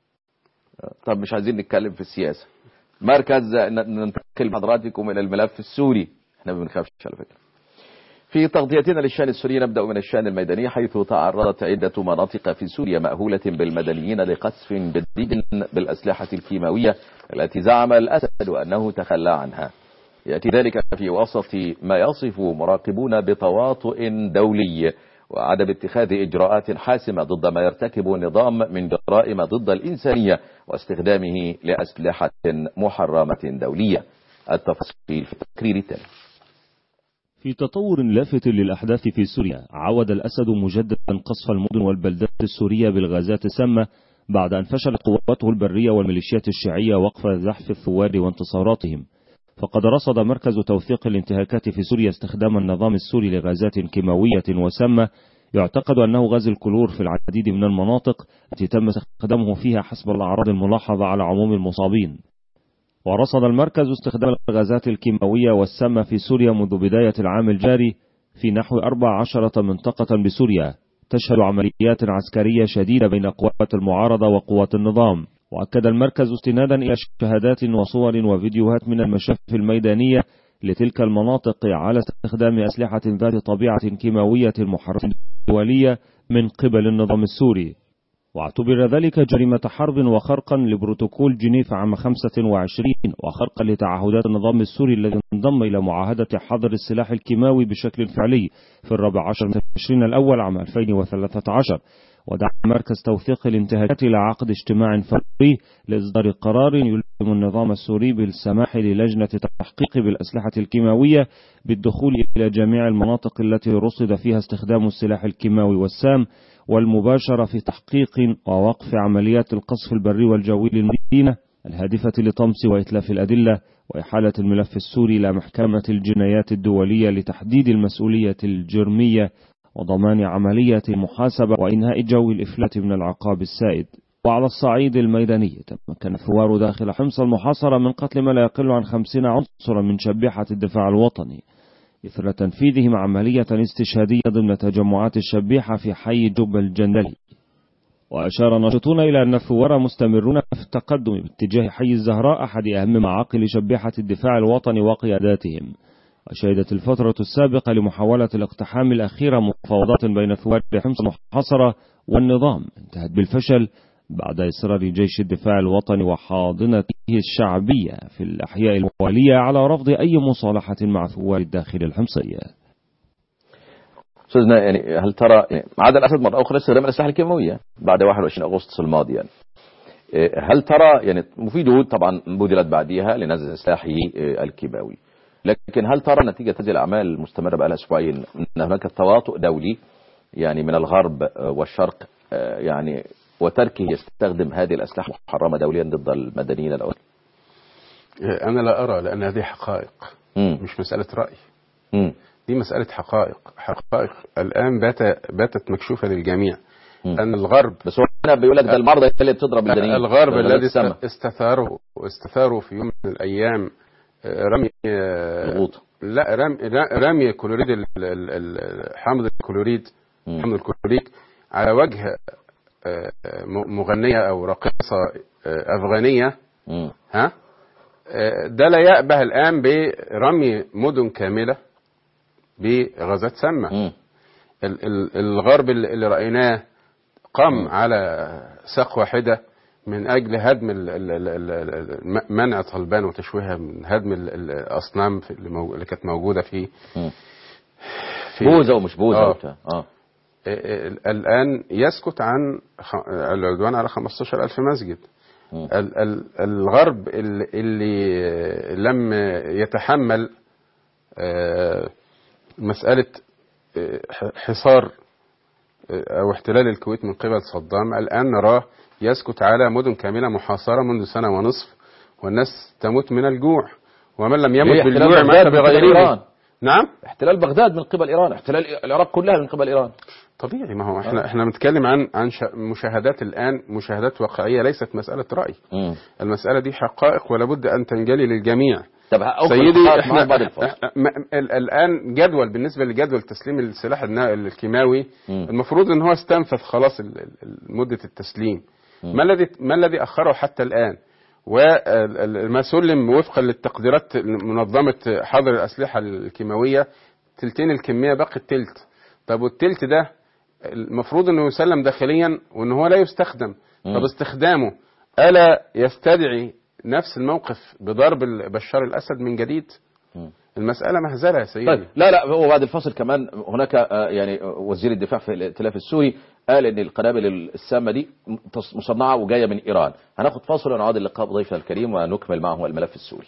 طب مش عايزين نتكلم في السياسة. مركز ننتقل بحضراتكم إلى الملف السوري. احنا ما بنخافش على فكرة. في تغطيتنا للشأن السوري نبدأ من الشأن الميداني، حيث تعرضت عدة مناطق في سوريا مأهولة بالمدنيين لقصف جديد بالأسلحة الكيماوية التي زعم الأسد أنه تخلى عنها. يأتي ذلك في وسط ما يصف مراقبون بتواطؤ دولي وعدم اتخاذ إجراءات حاسمة ضد ما يرتكب النظام من جرائم ضد الإنسانية واستخدامه لأسلحة محرمة دولية. التفاصيل في التقرير التالي. في تطور لافت للأحداث في سوريا، عود الأسد مجددا قصف المدن والبلدات السورية بالغازات السامة بعد أن فشلت قواته البرية والميليشيات الشيعية وقف زحف الثوار وانتصاراتهم. فقد رصد مركز توثيق الانتهاكات في سوريا استخدام النظام السوري لغازات كيماوية وسامة يعتقد أنه غاز الكلور في العديد من المناطق التي تم استخدامه فيها حسب الأعراض الملاحظة على عموم المصابين. ورصد المركز استخدام الغازات الكيماوية والسامة في سوريا منذ بداية العام الجاري في نحو 14 منطقة بسوريا تشهد عمليات عسكرية شديدة بين قوات المعارضة وقوات النظام. وأكد المركز استنادا إلى شهادات وصور وفيديوهات من المشافي الميدانية لتلك المناطق على استخدام أسلحة ذات طبيعة كيماوية محرمة دولية من قبل النظام السوري. واعتبر ذلك جريمة حرب وخرقا لبروتوكول جنيف عام 25 وخرقا لتعهدات النظام السوري الذي انضم إلى معاهدة حظر السلاح الكيماوي بشكل فعلي في 14 تشرين الأول عام 2013. ودعا مركز توثيق الانتهاكات إلى عقد اجتماع فوري لإصدار قرار يلزم النظام السوري بالسماح للجنة تحقيق بالأسلحة الكيماوية بالدخول إلى جميع المناطق التي رصد فيها استخدام السلاح الكيماوي والسام والمباشرة في تحقيق ووقف عمليات القصف البري والجوي للمدينة الهادفة لطمس وإتلاف الأدلة وإحالة الملف السوري إلى محكمة الجنايات الدولية لتحديد المسؤولية الجرمية وضمان عملية محاسبة وإنهاء جو الإفلات من العقاب السائد. وعلى الصعيد الميداني تمكن الثوار داخل حمص المحاصرة من قتل ما لا يقل عن 50 عنصرا من شبيحة الدفاع الوطني إثر تنفيذهم عملية استشهادية ضمن تجمعات الشبيحة في حي جب الجندلي. وأشار ناشطون إلى أن الثوار مستمرون في التقدم باتجاه حي الزهراء أحد أهم معاقل شبيحة الدفاع الوطني وقياداتهم. وشهدت الفترة السابقة لمحاولة الاقتحام الأخيرة مفاوضات بين ثوار حمص المحاصرة والنظام انتهت بالفشل بعد إصرار جيش الدفاع الوطني وحاضنته الشعبية في الأحياء الموالية على رفض أي مصالحة مع ثوار الداخل الحمصية. أستاذنا يعني هل ترى عاد الأسد مرة أخرى استخدام الأسلحة الكيماوية بعد 21 أغسطس الماضي يعني هل ترى يعني في جهود طبعا بذلت بعدها لنزع سلاحه الكيماوي، لكن هل ترى نتيجة هذه الأعمال المستمرة بقى لها أسبوعين أن هناك تواطؤ دولي يعني من الغرب والشرق يعني وتركه يستخدم هذه الأسلحة المحرمة دوليا ضد المدنيين الأول؟ أنا لا أرى، لأن هذه حقائق مش مسألة رأي. دي مسألة حقائق الآن باتت مكشوفة للجميع. أن الغرب بس هو هنا بيقول لك ده المرضى اللي بتضرب المدنيين. الغرب الذي استثاروا في يوم من الأيام رمي رمي كلوريد حامض الكلوريد حامض الكلوريك على وجه مغنية أو راقصة أفغانية ده لا يأبه الآن برمي مدن كاملة بغازات سامة. الغرب اللي رأيناه قام على ساق واحدة من أجل هدم منع طلبان وتشويهها، من هدم الأصنام اللي كانت موجودة في بوزة ومش بوزة. الآن يسكت عن العدوان على 15,000 مسجد. الغرب اللي لم يتحمل مسألة حصار أو احتلال الكويت من قبل صدام، الآن نراه يسكت على مدن كاملة محاصرة منذ 1.5 سنة، والناس تموت من الجوع، ومن لم يمت بالجوع مات بغيره. نعم، احتلال بغداد من قبل إيران، احتلال العراق كلها من قبل إيران. طبيعي، ما هو احنا بنتكلم عن مشاهدات الآن، مشاهدات واقعية، ليست مسألة رأي. المسألة دي حقائق ولا بد أن تنجلي للجميع. طب سيدي، احنا الآن جدول بالنسبة لجدول تسليم السلاح الكيماوي، المفروض ان هو استنفذ خلاص مدة التسليم. ما الذي أخره حتى الآن؟ وما سلم وفقا للتقديرات منظمة حظر الأسلحة الكيماوية تلتين الكمية، باقي التلت. طب والتلت ده المفروض انه يسلم داخليا وان هو لا يستخدم. طب استخدامه ألا يستدعي نفس الموقف بضرب بشار الأسد من جديد؟ المسألة مهزلة يا سيدي. طيب لا هو بعد الفصل كمان هناك يعني وزير الدفاع في الائتلاف السوري قال ان القنابل السامة دي مصنعة وجاية من إيران. هناخد فاصل ونعود اللقاء بضيفنا الكريم ونكمل معه الملف السوري.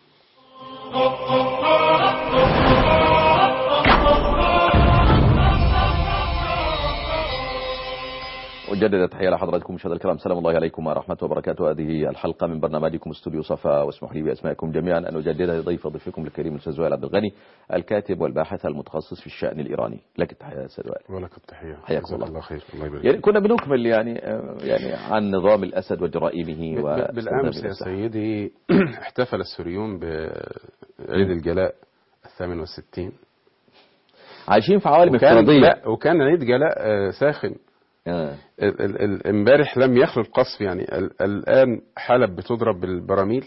أجدد التحية لحضراتكم مشاهدينا الكرام، سلام الله عليكم ورحمة وبركاته. هذه الحلقة من برنامجكم استوديو صفا، واسمحوا لي بأسمائكم جميعا أن أجددها لضيفكم الكريم الأستاذ وائل عبد الغني، الكاتب والباحث المتخصص في الشأن الإيراني. لك التحية يا أستاذ وائل. ولك التحية، حياكم الله. الله خير، الله يبارك. يعني كنا بنكمل يعني عن نظام الأسد وجرائمه. بالأمس يا سيدي احتفل السوريون بعيد الجلاء 68. عايشين في عوالم افتراضية. وكان عيد جلاء ساخن. امبارح لم يخلو القصف، يعني الآن حلب بتضرب بالبراميل،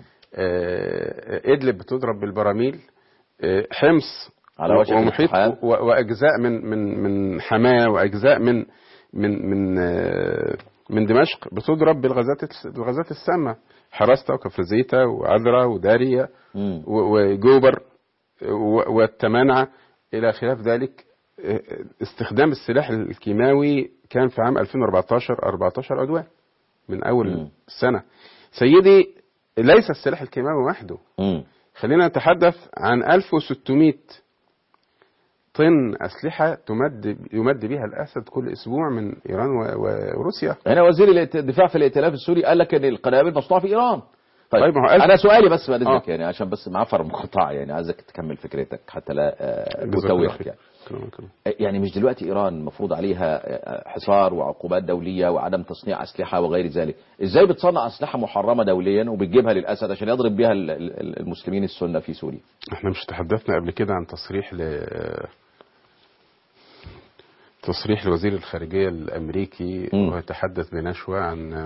إدلب بتضرب بالبراميل، حمص على وشك ومحيط وأجزاء من حماة وأجزاء من دمشق بتضرب بالغازات السامة، حراسته وكفرزيته وعذرة ودارية وجوبر والتمانعة إلى خلاف ذلك. استخدام السلاح الكيماوي كان في عام 2014 عدوان من أول السنة. سيدي، ليس السلاح الكيماوي وحده. خلينا نتحدث عن 1600 طن أسلحة يمد بها الأسد كل أسبوع من إيران وروسيا. هنا وزير الدفاع في الائتلاف السوري قال لك أن القنابل مصنوعة في إيران. طيب أنا سؤالي بس بعد إذنك يعني عشان بس معفر مقطع، يعني عايزك تكمل فكرتك حتى لا أتوهك يعني مش دلوقتي إيران مفروض عليها حصار وعقوبات دولية وعدم تصنيع أسلحة وغير ذلك، إزاي بتصنع أسلحة محرمة دوليا وبتجيبها للأسد عشان يضرب بها المسلمين السنة في سوريا؟ احنا مش تحدثنا قبل كده عن تصريح لوزير الخارجية الأمريكي ويتحدث بنشوة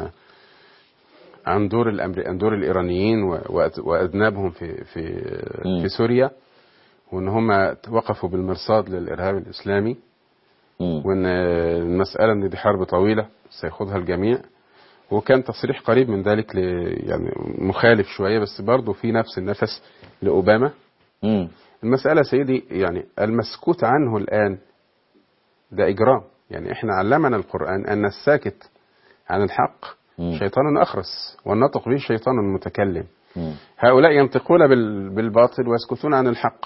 عن دور الإيرانيين وأذنابهم في سوريا، وان هم وقفوا بالمرصاد للإرهاب الإسلامي، وان المسألة ان دي حرب طويلة سيخوضها الجميع. وكان تصريح قريب من ذلك يعني مخالف شوية بس برضه في نفس النفس لأوباما. المسألة سيدي يعني المسكوت عنه الآن ده إجرام. يعني احنا علمنا القرآن أن الساكت عن الحق شيطان أخرس والنطق به شيطان متكلم. هؤلاء ينطقون بالباطل ويسكتون عن الحق.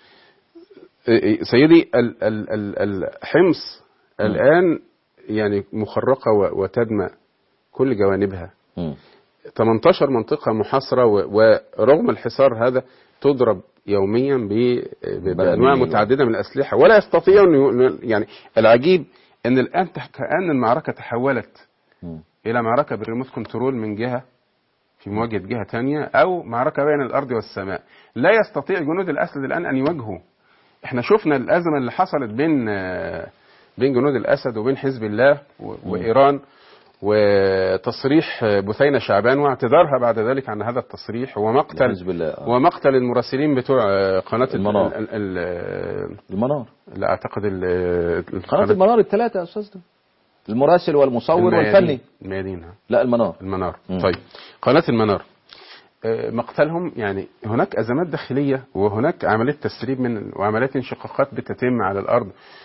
سيدي، الحمص الآن يعني مخرقة وتدمى كل جوانبها. 18 منطقة محاصرة، ورغم الحصار هذا تضرب يوميا بأنواع متعددة من الأسلحة ولا يستطيعون. يعني العجيب أن الآن كأن المعركة تحولت إلى معركة بالريموت كنترول من جهة في مواجهة جهة تانية، أو معركة بين الأرض والسماء. لا يستطيع جنود الأسد الآن أن يواجهوا. احنا شفنا الأزمة اللي حصلت بين جنود الأسد وبين حزب الله وإيران، وتصريح بثينة شعبان واعتذارها بعد ذلك عن هذا التصريح ومقتل المراسلين بتوع قناة المنار. لا أعتقد قناة المنار الثلاثة يا أستاذنا، المراسل والمصور والفني. الميادين. لا المنار. طيب قناة المنار مقتلهم، يعني هناك أزمات داخلية وهناك عملية تسريب وعمليات انشقاقات بتتم على الأرض،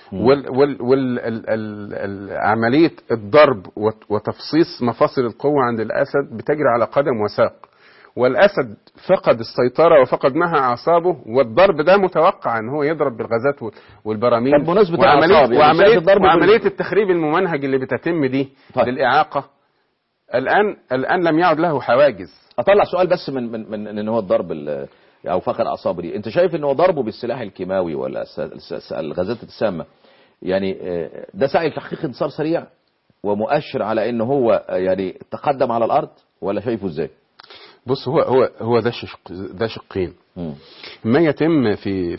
عملية الضرب وتفصيص مفاصل القوة عند الأسد بتجري على قدم وساق، والأسد فقد السيطرة وفقد معها أعصابه، والضرب ده متوقع أن هو يضرب بالغازات والبراميل وعملية التخريب الممنهج اللي بتتم دي للإعاقة الآن لم يعد له حواجز. اطلع سؤال بس من ان هو الضرب او فقد اعصابه دي، انت شايف ان هو ضربه بالسلاح الكيماوي ولا الغازات السامه يعني ده سعي لتحقيق انتصار سريع ومؤشر على ان هو يعني تقدم على الارض، ولا شايفه ازاي؟ بص هو ده شقين. ما يتم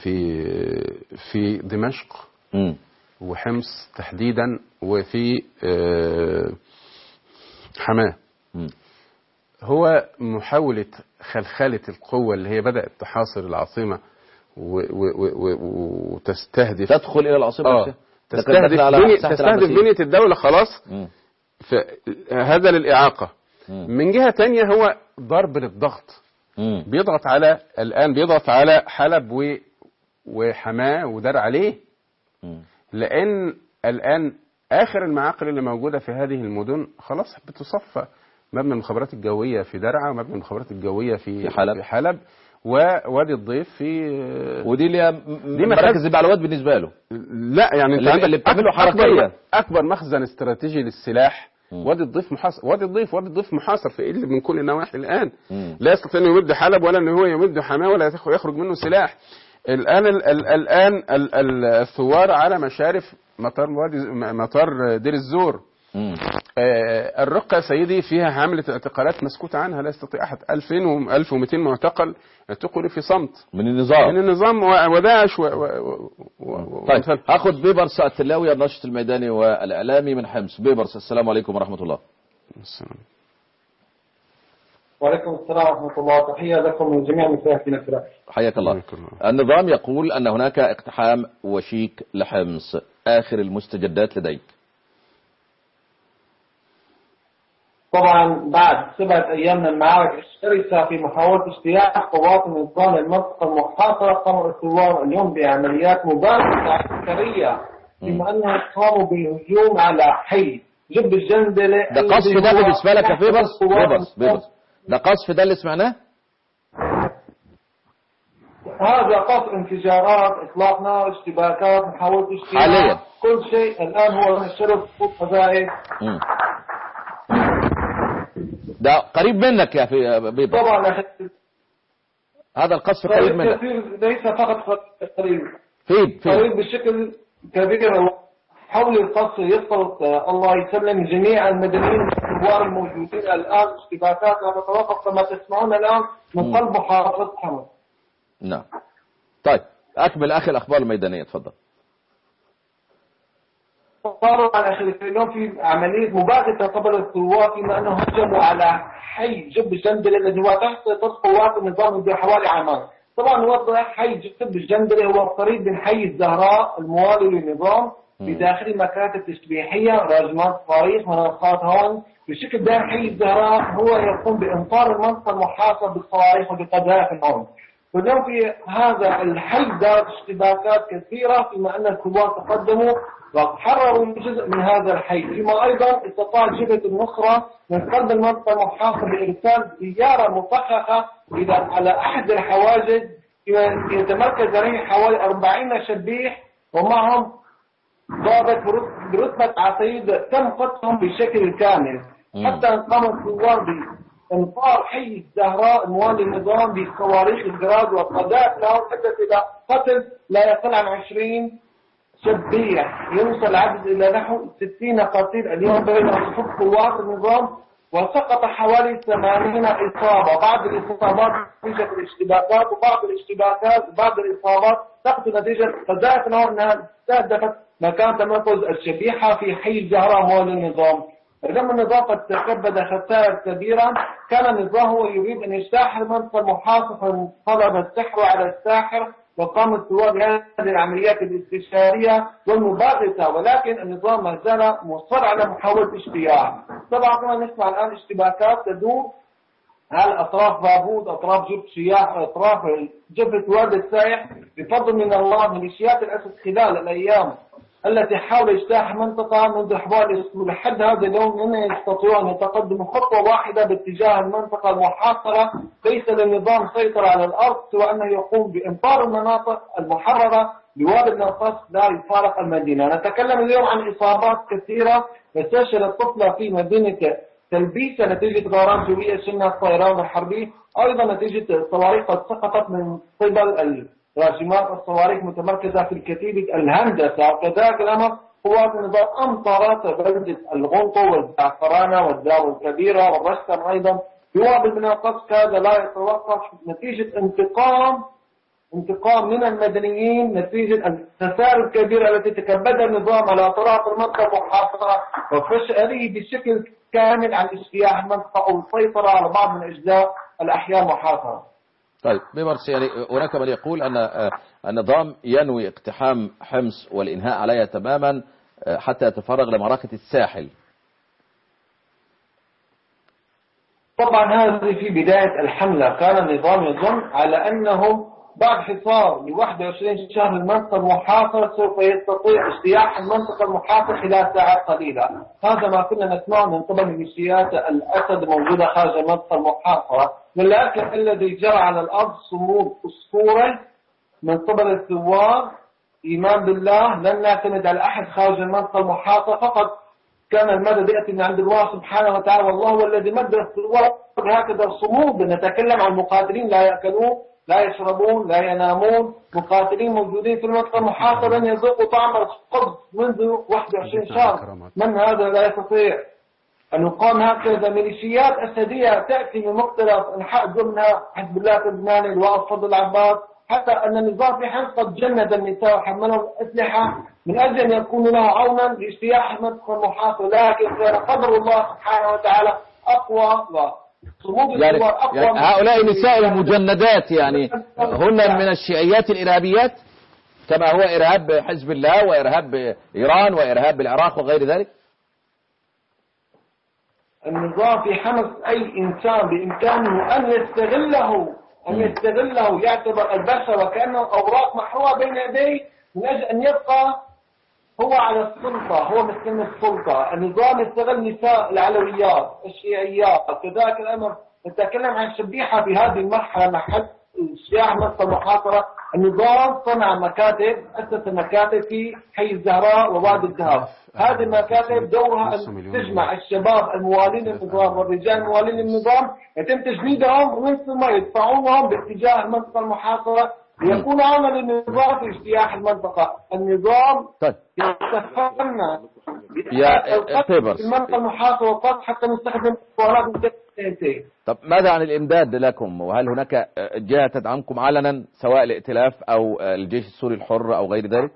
في دمشق وحمص تحديدا وفي حماه هو محاولة خلخلة القوة اللي هي بدأت تحاصر العاصمة وتستهدف تدخل إلى العاصمة تستهدف بنية الدولة خلاص. هذا للإعاقة. من جهة تانية هو ضرب للضغط، بيضغط على حلب وحماه ودار عليه، لأن الآن آخر المعاقل اللي موجودة في هذه المدن خلاص بتصفى. مبنى المخابرات الجوية في درعا، ومبنى المخابرات الجوية في حلب ووادي الضيف في ودي اللي مراكز المعلومات بالنسبة له. لا يعني اللي بتعمله حركية. أكبر مخزن استراتيجي للسلاح وادي الضيف محاصر. وادي الضيف محاصر في إيه من كل النواحي الآن. لا يستطيع أن يمد حلب ولا أن هو يمد حماه ولا يخرج منه سلاح. الآن الثوار على مشارف مطار دير الزور. الرقة سيدي فيها حملة اعتقالات مسكوت عنها، لا يستطيع أحد. 1200 معتقل اعتقلوا في صمت من النظام وداعش طيب هاخد بيبرس التلاوي الناشط الميداني والإعلامي من حمص. بيبرس، السلام عليكم ورحمة الله. السلام. وعليكم السلام ورحمة الله. تحية لكم من جميع المشاهدين الكرام. حياك الله. النظام يقول أن هناك اقتحام وشيك لحمص، آخر المستجدات لديك؟ طبعا بعد 7 أيام من المعارك الشرسة في محاولة اجتياح قوات النظام المنطقة المحاصرة، قام الثوار اليوم بعمليات مباشرة عسكرية بما أنهم قاموا بالهجوم على حي جب الجندلة. ده قصف ده بالنسبة لك يا بيبرس؟ ده قصف ده اللي سمعناه؟ هذا قصف، انفجارات، اطلاق نار، اشتباكات، محاولة اجتياح حاليا كل شيء. الآن هو الشرف سقوط فزائي. ده قريب منك يا بيبرس؟ طبعا هذا القصف قريب منك، ليس فقط قريب، قريب بشكل كبير. حول القصف يسقط الله يسلم جميع المدنيين والثوار الموجودين الآن. اشتباكات تتوقف كما تسمعون الآن من قلب محافظة حمص. نعم. طيب أكمل أخي الأخبار الميدانية، تفضل. طبعا أخي اليوم في عملية مباغتة قبل الثوار فيما أنهم هجموا على حي جب الجندلة الذي هو تحت سيطرة قوات النظام بحوالي عامان. طبعا نوضح حي جب الجندلة هو قريب من حي الزهراء الموالي للنظام، بداخل مكاتب تشبيحية، راجمات صواريخ، مناطقات هون. بشكل دائم حي الزهراء هو يقوم بإمطار المنطقة المحاصرة بالصواريخ وبقذائف هون. واليوم في هذا الحي دارت اشتباكات كثيرة فيما أن الثوار تقدموا وحرروا جزء من هذا الحي، فيما أيضا استطاعت جبهة النصرة من قلب المنطقة المحاصرة بإرسال سيارة مفخخة على أحد الحواجز يتمركز عليه حوالي 40 شبيح ومعهم ضابط برتبة عصيد تم قتلهم بشكل كامل. حتى قام الثوار بإمطار حي الزهراء الموالي للنظام بصواريخ الجراد والقذائف له، أدت إلى قتل لا يقل عن 20 شبيح، يوصل العدد إلى نحو 60 قتيل اليوم بين صفوف قوات النظام، وسقط حوالي 80 إصابة. بعض الإصابات نتيجة الاشتباكات، وبعض الإصابات سقط نتيجة قذائف نار أنها استهدفت مكان تمركز الشبيحة في حي الزهراء موالي النظام. رغم النظام قد تكبد خسائر كبيرة، كان النظام هو يريد أن يجتاح المنطقة المحاصرة، طلب السحر على الساحر وقام الثوار بهذه العمليات الاستشارية والمباغتة، ولكن النظام ما زال مصر على محاولة اجتياح. طبعا كما نسمع الآن اشتباكات تدور على أطراف بابود، أطراف جبهة سياح، أطراف جبهة وادي السايح. بفضل من الله ميليشيات الأسد خلال الأيام التي حاول اجتاح المنطقة منذ حوالي أسبوع لحد هذا اليوم لم يستطيعوا أن يتقدموا خطوة واحدة باتجاه المنطقة المحاصرة. ليس للنظام سيطرة على الأرض سوى أنه يقوم بإمطار المناطق المحررة بوادي النقص لا يفارق المدينة. نتكلم اليوم عن إصابات كثيرة. استشهدت طفلة في مدينة تلبيسة نتيجة غارات جوية شنها الطيران الحربي، أيضا نتيجة صواريخ قد سقطت من قبل راجمات الصواريخ متمركزة في الكتيبة الهندسة. وكذلك الأمر قوات النظام أمطرت بلدة الغنطو والزعفرانة والدار الكبيرة والرشتم أيضا بوابل من القصف. هذا لا يتوقف نتيجة انتقام من المدنيين نتيجة الخسائر الكبيرة التي تكبدها النظام على أطراف المنطقة المحاصرة وفشله بشكل كامل عن اجتياح المنطقة أو السيطرة على بعض من أجزاء الأحياء المحاصرة. طيب بمرس، يعني هناك من يقول أن النظام ينوي اقتحام حمص والإنهاء عليها تماما حتى يتفرغ لمعركة الساحل. طبعا هذه في بداية الحملة كان النظام يظن على أنه بعد حصار ل 21 شهر المنطقة المحاصرة سوف يستطيع اجتياح المنطقة المحاصرة خلال ساعات قليلة. هذا ما كنا نسمعه من قبل ميليشيات الأسد موجودة خارج المنطقة المحاصرة، ولكن الذي جرى على الأرض صمود أسطوري من قبل الثوار. إيمان بالله، لن نعتمد على أحد خارج المنطقة المحاصرة، فقط كان المدد يأتي من عند الله سبحانه وتعالى، والله هو الذي مد الثوار بهكذا الصمود. نتكلم عن مقاتلين لا يأكلون لا يشربون لا ينامون، مقاتلين موجودين في المنطقة المحاصرة لن يذوقوا طعم القدس منذ 21 شهر. من هذا لا يستطيع أن يقام هكذا ميليشيات أسدية تأتي من مختلف أنحاء ضمنها حزب الله اللبناني لواء فضل العباس، حتى أن النظام في حمص قد جند النساء وحملهم أسلحة من أجل أن يكونوا له عونا لاجتياح المنطقة المحاصرة، لكن كان قدر الله سبحانه وتعالى أقوى يعني هؤلاء نساء المجندات يعني هن من الشيعيات الإرهابيات كما هو إرهاب حزب الله وإرهاب إيران وإرهاب العراق وغير ذلك. النظام في حمص أي إنسان بإمكانه أن يستغله يعتبر البشر وكأنه أوراق محروقة بين يديه من أجل أن يبقى هو على السلطة، هو مسلم السلطة. النظام يستغل نساء العلويات الشيعيات. كذلك الأمر نتكلم عن شبيحة في هذه المرحلة محل اجتياح منطقة المحاصرة. النظام صنع مكاتب، أسس مكاتب في حي الزهراء ووادي الذهب. هذه المكاتب دورها أن تجمع الشباب الموالين للنظام والرجال الموالين للنظام، يتم تجنيدهم ومن ثم يدفعونهم باتجاه المنطقة المحاصرة ليكون عمل النظام في اجتياح المنطقة. النظام يتفنن في المنطقة المحاصرة وقت حتى نستخدم قوارات متكتلة. طب ماذا عن الإمداد لكم؟ وهل هناك جهة تدعمكم علنا سواء الائتلاف أو الجيش السوري الحر أو غير ذلك؟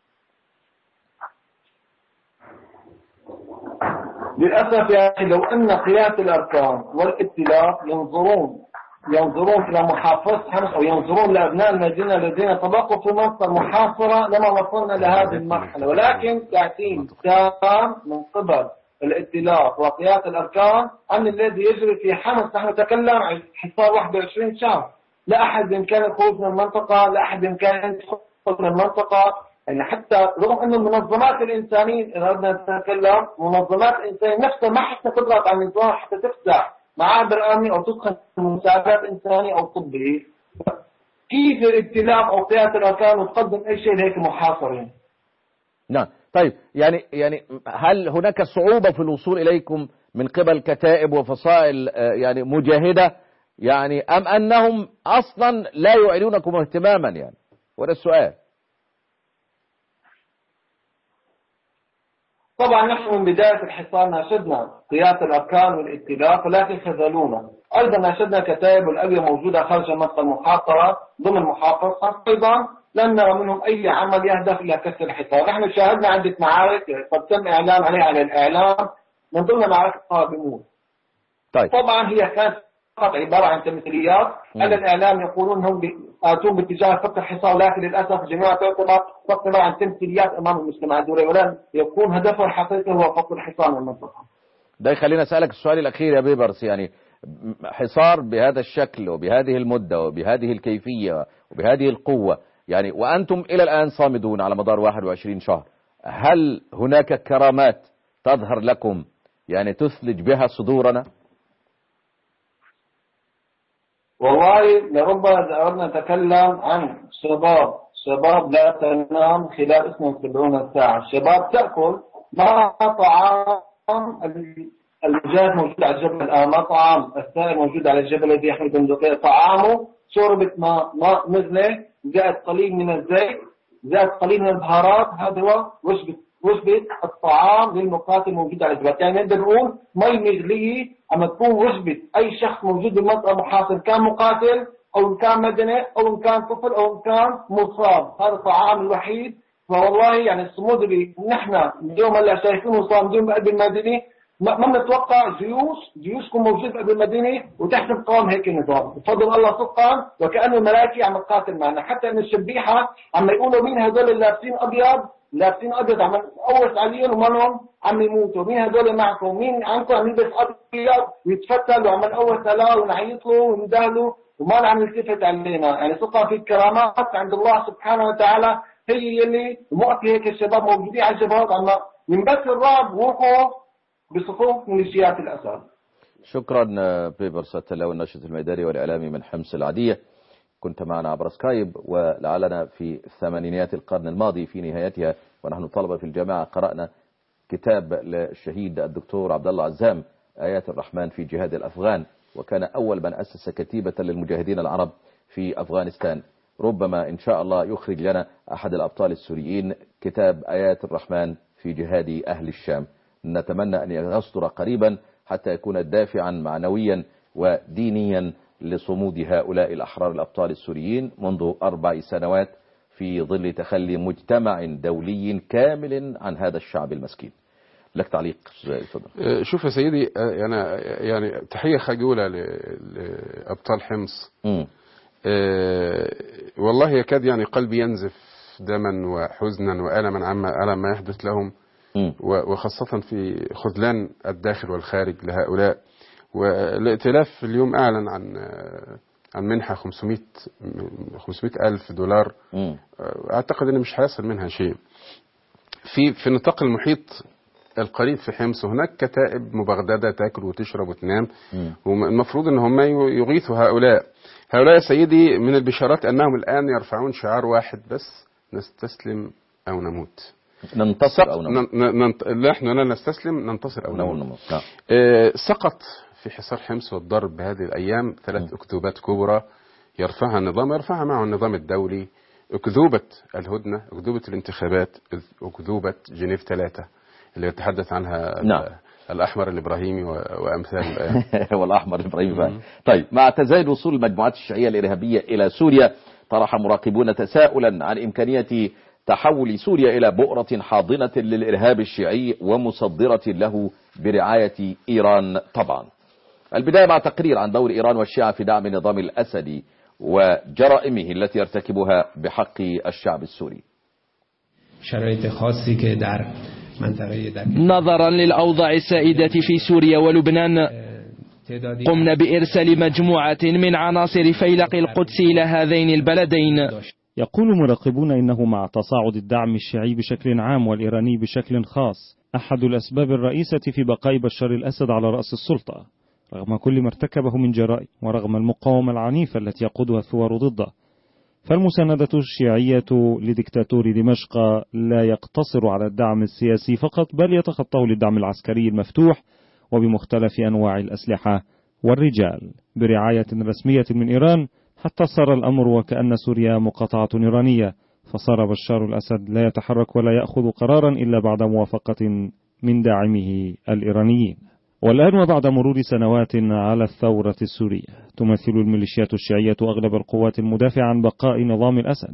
للأسف يا أخي لو أن قيادة الأركان والائتلاف ينظرون إلى محافظة حمص أو ينظرون لأبناء المدينة الذين تبقوا في المنطقة المحاصرة لما وصلنا لهذه المرحلة، ولكن تعتيم تام من قبل الائتلاف وقيادة الأركان عن الذي يجري في حمص. نحن نتكلم عن حصار 21 شهر، لا أحد بإمكانه الخروج من المنطقة، لا أحد بإمكانه يدخل من المنطقة. يعني حتى رغم أن المنظمات الإنسانية إذا أردنا نتكلم منظمات الإنسانية نفسها ما حتى تضغط على النظام حتى تفتح معابر أمني أو تدخل مساعدات إنسانية أو طبية. كيف الائتلاف أو قيادة الأركان تقدم أي شيء لهيك محاصرين؟ نعم. طيب يعني هل هناك صعوبة في الوصول إليكم من قبل كتائب وفصائل يعني مجاهدة يعني، أم أنهم أصلا لا يعينونكم اهتماما يعني؟ وده السؤال. طبعا نحن من بداية الحصار ناشدنا قيادة الأركان والائتلاف ولكن خذلونا. أيضا ناشدنا كتائب والأبية موجودة خارج المنطقة المحاصرة ضمن المحافظة، أيضا لم نرى منهم أي عمل يهدف إلى كسر الحصار. نحن شاهدنا عدة معارك قد تم إعلان عليها على الإعلام من ضمن معركة طه بموت. طيب. طبعا هي كانت فقط عبارة عن تمثيليات. الإعلام يقولون هم آتون باتجاه فتح الحصار، لكن للأسف جميعها تعتبر فقط عبارة عن تمثيليات أمام المجتمع الدولي، ولن يكون هدفه الحقيقي هو فصل الحصار من المنطقة. ده يخلينا أسألك السؤال الأخير يا بيبرس، يعني حصار بهذا الشكل وبهذه المدة وبهذه الكيفية وبهذه القوة، يعني وأنتم إلى الآن صامدون على مدار 21 شهر، هل هناك كرامات تظهر لكم يعني تثلج بها صدورنا؟ والله لربما أردنا نتكلم عن شباب لا تنام خلال 72 ساعة. الشباب تأكل ما طعام الجاهز موجود على الجبل الآن، ما طعام السائل موجود على الجبل الذي يحمل بندقية، طعامه شوربة ماء نزلة زائد قليل من الزيت زائد قليل من البهارات. هذا هو وجبة الطعام للمقاتل موجود على الجبل. يعني نقدر نقول مي مغلية أما تكون وجبة أي شخص موجود بالمنطقة محاصر، كان مقاتل أو إن كان مدني أو إن كان طفل أو إن كان مصاب، هذا الطعام الوحيد. فوالله يعني الصمود اللي نحن اليوم اللي شايفينه صامدين بقلب المدينة، ما بنتوقع جيوش تكون موجودة بقلب المدينة وتحسب قوام هيك النظام بفضل الله صدقا، وكأنه الملائكة عم تقاتل معنا. حتى إن الشبيحة عم يقولوا مين هذول اللي لابسين أبيض عم نقوس عليهم ومنهم عم يموتوا، مين هذول معكم، مين عنكم عم يلبس أبيض ويتفتل وعم نقوس عليه ونعيط له وندهله وما عم يلتفت علينا. يعني صدقا في الكرامات عند الله سبحانه وتعالى هي اللي مؤتي هيك الشباب موجودين على الجبهات عم ينبث الرعب ووقعوا بصفوف ميليشيات الأسد. شكرا بيبرس التلاوي الناشط الميداني والإعلامي من حمص العدية، كنت معنا عبر سكايب. ولعلنا في ثمانينيات القرن الماضي في نهايتها ونحن طلبة في الجامعة قرأنا كتاب للشهيد الدكتور عبد الله عزام آيات الرحمن في جهاد الأفغان، وكان أول من أسس كتيبة للمجاهدين العرب في أفغانستان. ربما إن شاء الله يخرج لنا أحد الأبطال السوريين كتاب آيات الرحمن في جهاد أهل الشام. نتمنى أن يصدر قريبا حتى يكون دافعا معنويا ودينيا لصمود هؤلاء الأحرار الأبطال السوريين منذ 4 سنوات في ظل تخلي مجتمع دولي كامل عن هذا الشعب المسكين. لك تعليق؟ شوف يا سيدي، أنا يعني تحية خجولة لأبطال حمص. والله يكاد يعني قلبي ينزف دما وحزنا وألما عما ما يحدث لهم، وخاصة في خذلان الداخل والخارج لهؤلاء. والائتلاف اليوم أعلن عن منحة 500 ألف دولار. أعتقد أن مش هيصل منها شيء. في نطاق المحيط القريب في حمص هناك كتائب مبغددة تاكل وتشرب وتنام، والمفروض أن هم يغيثوا هؤلاء يا سيدي. من البشارات أنهم الآن يرفعون شعار واحد بس: نستسلم أو نموت. ننتصر أو نموت. نحن لا نستسلم، ننتصر أو نموت. سقط في حصار حمص والضرب بهذه الأيام 3 أكذوبات كبرى يرفعها النظام، يرفعها معه النظام الدولي: أكذوبة الهدنة، أكذوبة الانتخابات، أكذوبة جنيف 3 اللي يتحدث عنها الأحمر الإبراهيمي وأمثال والأحمر الإبراهيمي. طيب، مع تزايد وصول المجموعات الشيعية الإرهابية إلى سوريا، طرح مراقبون تساؤلا عن إمكانية تحول سوريا إلى بؤرة حاضنة للإرهاب الشيعي ومصدرة له برعاية إيران. طبعا البداية مع تقرير عن دور إيران والشيعة في دعم النظام الأسدي وجرائمه التي يرتكبها بحق الشعب السوري. شرایط خاصی که در منطقه نظرا للأوضاع السائدة في سوريا ولبنان، قمنا بإرسال مجموعة من عناصر فيلق القدس إلى هذين البلدين. يقول مراقبون إنه مع تصاعد الدعم الشيعي بشكل عام والإيراني بشكل خاص، أحد الأسباب الرئيسة في بقاء بشار الأسد على رأس السلطة رغم كل ما ارتكبه من جرائم ورغم المقاومة العنيفة التي يقودها الثوار ضده. فالمساندة الشيعية لديكتاتور دمشق لا يقتصر على الدعم السياسي فقط، بل يتخطاه للدعم العسكري المفتوح وبمختلف أنواع الأسلحة والرجال برعاية رسمية من إيران، حتى صار الأمر وكأن سوريا مقاطعة إيرانية، فصار بشار الأسد لا يتحرك ولا يأخذ قرارا إلا بعد موافقة من داعمه الإيرانيين. والآن وبعد مرور سنوات على الثورة السورية، تمثل الميليشيات الشيعية أغلب القوات المدافعة عن بقاء نظام الأسد،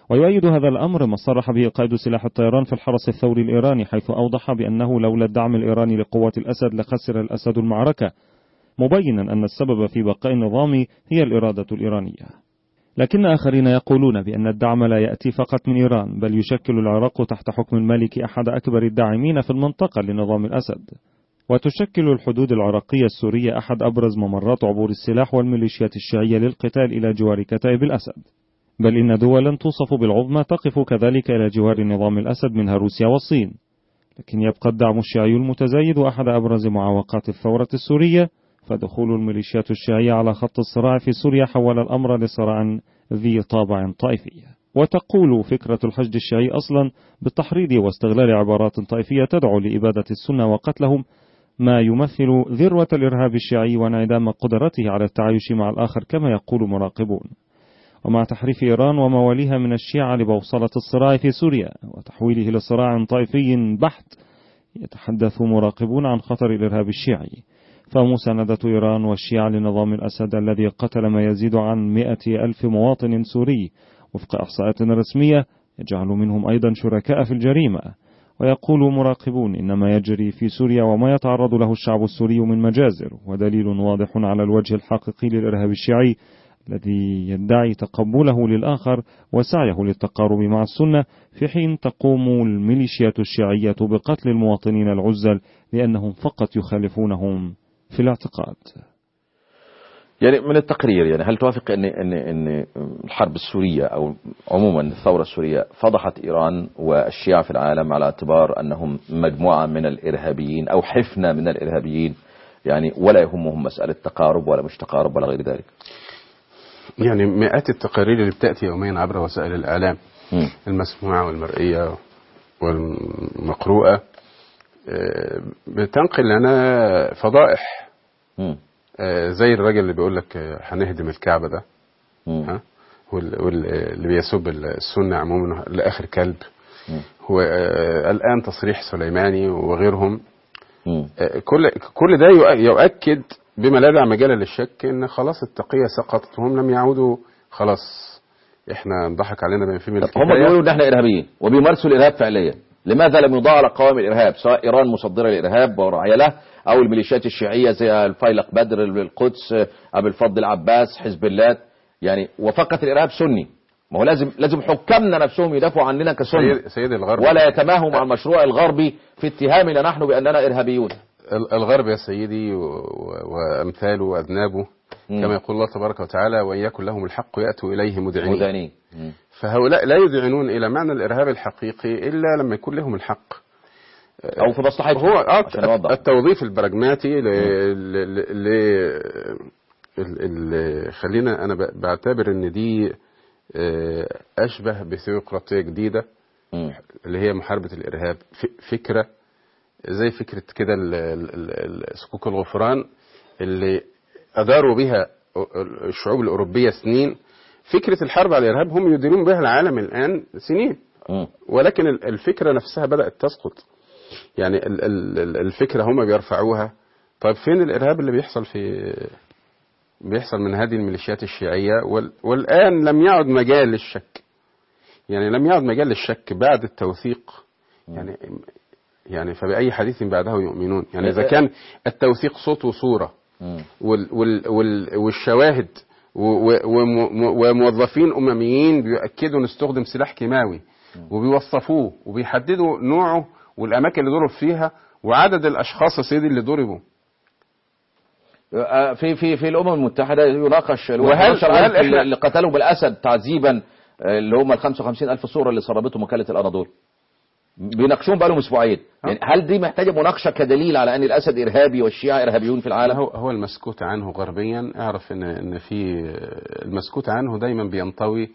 ويؤيد هذا الأمر ما صرح به قائد سلاح الطيران في الحرس الثوري الإيراني، حيث أوضح بأنه لولا الدعم الإيراني لقوات الأسد لخسر الأسد المعركة، مبينا أن السبب في بقاء النظام هي الإرادة الإيرانية. لكن آخرين يقولون بأن الدعم لا يأتي فقط من إيران، بل يشكل العراق تحت حكم المالك أحد أكبر الداعمين في المنطقة لنظام الأسد، وتشكل الحدود العراقية السورية أحد أبرز ممرات عبور السلاح والميليشيات الشيعية للقتال إلى جوار كتائب الأسد، بل إن دولا توصف بالعظمى تقف كذلك إلى جوار نظام الأسد منها روسيا والصين. لكن يبقى الدعم الشيعي المتزايد أحد أبرز معوقات الثورة السورية، فدخول الميليشيات الشيعية على خط الصراع في سوريا حول الأمر لصراع ذي طابع طائفي. وتقول فكرة الحشد الشيعي أصلا بالتحريض واستغلال عبارات طائفية تدعو لإبادة السنة وقتلهم، ما يمثل ذروة الإرهاب الشيعي وانعدام قدرته على التعايش مع الآخر كما يقول مراقبون. ومع تحريف إيران ومواليها من الشيعة لبوصلة الصراع في سوريا وتحويله لصراع طائفي بحت، يتحدث مراقبون عن خطر الإرهاب الشيعي، فمساندة إيران والشيعة لنظام الأسد الذي قتل ما يزيد عن 100,000 مواطن سوري وفق إحصاءات رسمية يجعل منهم أيضا شركاء في الجريمة. ويقول مراقبون إن ما يجري في سوريا وما يتعرض له الشعب السوري من مجازر ودليل واضح على الوجه الحقيقي للإرهاب الشيعي الذي يدعي تقبله للآخر وسعيه للتقارب مع السنة، في حين تقوم الميليشيات الشيعية بقتل المواطنين العزل لأنهم فقط يخالفونهم في الاعتقاد. يعني من التقرير، يعني هل توافق ان الحرب السورية او عموما الثورة السورية فضحت ايران والشيعة في العالم على اعتبار انهم مجموعة من الارهابيين او حفنة من الارهابيين، يعني ولا يهمهم مسألة تقارب ولا مش تقارب ولا غير ذلك؟ يعني مئات التقارير اللي بتأتي يوميا عبر وسائل الإعلام المسموعة والمرئية والمقروءة بتنقل لنا فضائح، زي الراجل اللي بيقول لك هنهدم الكعبة ده، واللي بيسب السنة عموما لآخر كلب، هو الآن تصريح سليماني وغيرهم. كل ده يؤكد بما لا داعي مجال للشك ان خلاص التقية سقطت وهم لم يعودوا، خلاص احنا انضحك علينا بما فيه من الكفاية. هم بيقولوا ان احنا ارهابيين وبيمارسوا الارهاب فعليا، لماذا لم يضاع على قوائم الارهاب سواء ايران مصدرة للارهاب وراعية له او الميليشيات الشيعية زي الفيلق بدر القدس ابو الفضل العباس حزب الله، يعني وفقط الارهاب سني؟ ما هو لازم حكامنا نفسهم يدافعوا عننا كسنة، سيد الغرب ولا يتماهوا مع المشروع الغربي في اتهامنا نحن باننا ارهابيون. الغرب يا سيدي وامثاله واذنابه كما يقول الله تبارك وتعالى: وان يكن لهم الحق ياتوا اليه مذعنين. فهؤلاء لا يذعنون الى معنى الارهاب الحقيقي الا لما يكون لهم الحق او في مصلحتهم. هو التوظيف البراجماتي خلينا انا بعتبر ان دي اشبه بثيوقراطيه جديده اللي هي محاربه الارهاب، فكره زي فكرة كده صكوك الغفران اللي أداروا بها الشعوب الأوروبية سنين. فكرة الحرب على الإرهاب هم يديرون بها العالم الآن سنين، ولكن الفكرة نفسها بدأت تسقط. يعني الفكرة هم بيرفعوها، طيب فين الإرهاب اللي بيحصل من هذه الميليشيات الشيعية؟ والآن لم يعد مجال للشك، يعني لم يعد مجال للشك بعد التوثيق. يعني فبأي حديث بعده يؤمنون؟ يعني إذا كان التوثيق صوت وصورة والشواهد وموظفين أمميين بيؤكدوا نستخدم سلاح كيماوي وبيوصفوه وبيحددوا نوعه والأماكن اللي ضرب فيها وعدد الأشخاص يا سيدي اللي ضربوا في الأمم المتحدة يناقش اللي قتلوا بالأسد تعذيبا، اللي هم 55,000 صورة اللي سربتهم وكالة الأناضول، بيناقشون بقالهم اسبوعين. يعني هل دي محتاجه مناقشه كدليل على ان الاسد ارهابي والشيعة ارهابيون في العالم؟ هو المسكوت عنه غربيا، اعرف ان في المسكوت عنه دايما بينطوي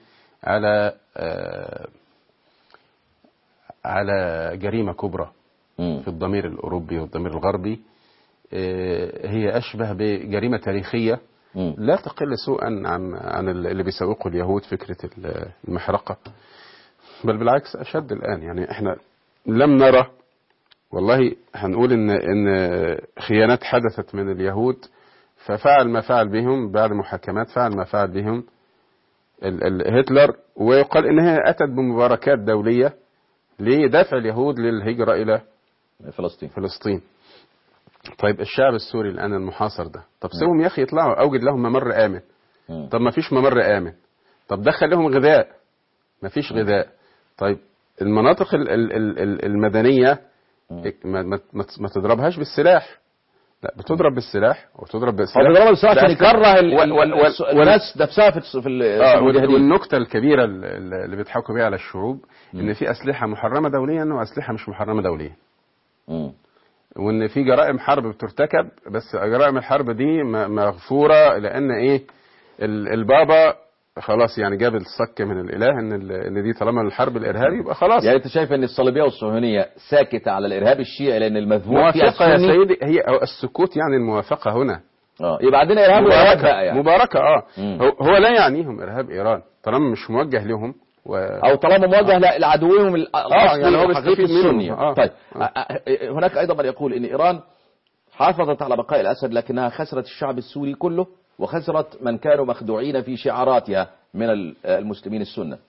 على جريمه كبرى في الضمير الاوروبي والضمير الغربي. هي اشبه بجريمه تاريخيه لا تقل سوءا عن اللي بيسوقه اليهود، فكره المحرقه، بل بالعكس أشد الآن. يعني احنا لم نرى، والله هنقول ان خيانات حدثت من اليهود، ففعل ما فعل بهم بعد محاكمات، فعل ما فعل بهم هتلر، ويقال انها اتت بمباركات دولية لدفع اليهود للهجرة الى فلسطين. طيب الشعب السوري الان المحاصر ده، طب سيبهم يا اخي يطلعوا، اوجد لهم ممر امن. طب ما فيش ممر امن، طب دخل لهم غذاء، ما فيش غذاء. طيب المناطق المدنية ما تضربهاش بالسلاح، لا بتضرب بالسلاح وتضرب بالسلاح. بتضرب بالسلاح عشان يكره الناس نفسها في المجاهدين. والنكتة الكبيرة اللي بيضحكوا بيها على الشعوب ان في اسلحة محرمة دوليا واسلحة مش محرمة دوليا. وان في جرائم حرب بترتكب، بس جرائم الحرب دي مغفورة لان ايه، البابا خلاص يعني جاب الصك من الاله ان دي طالما الحرب الارهابي يبقى خلاص. يعني انت شايف ان الصليبيه والصهيونيه ساكته على الارهاب الشيعي لان المذموم فيها موافقه يا سيدي، هي السكوت يعني الموافقه هنا. يبقى عندنا ارهاب وارهاب بقى يعني مباركه. هو لا يعنيهم ارهاب ايران طالما مش موجه لهم او طالما موجه لعدوهم الاصلي يعني هو الحقيقي السني. طيب آه. هناك ايضا من يقول ان ايران حافظت على بقاء الاسد لكنها خسرت الشعب السوري كله وخسرت من كانوا مخدوعين في شعاراتها من المسلمين السنة.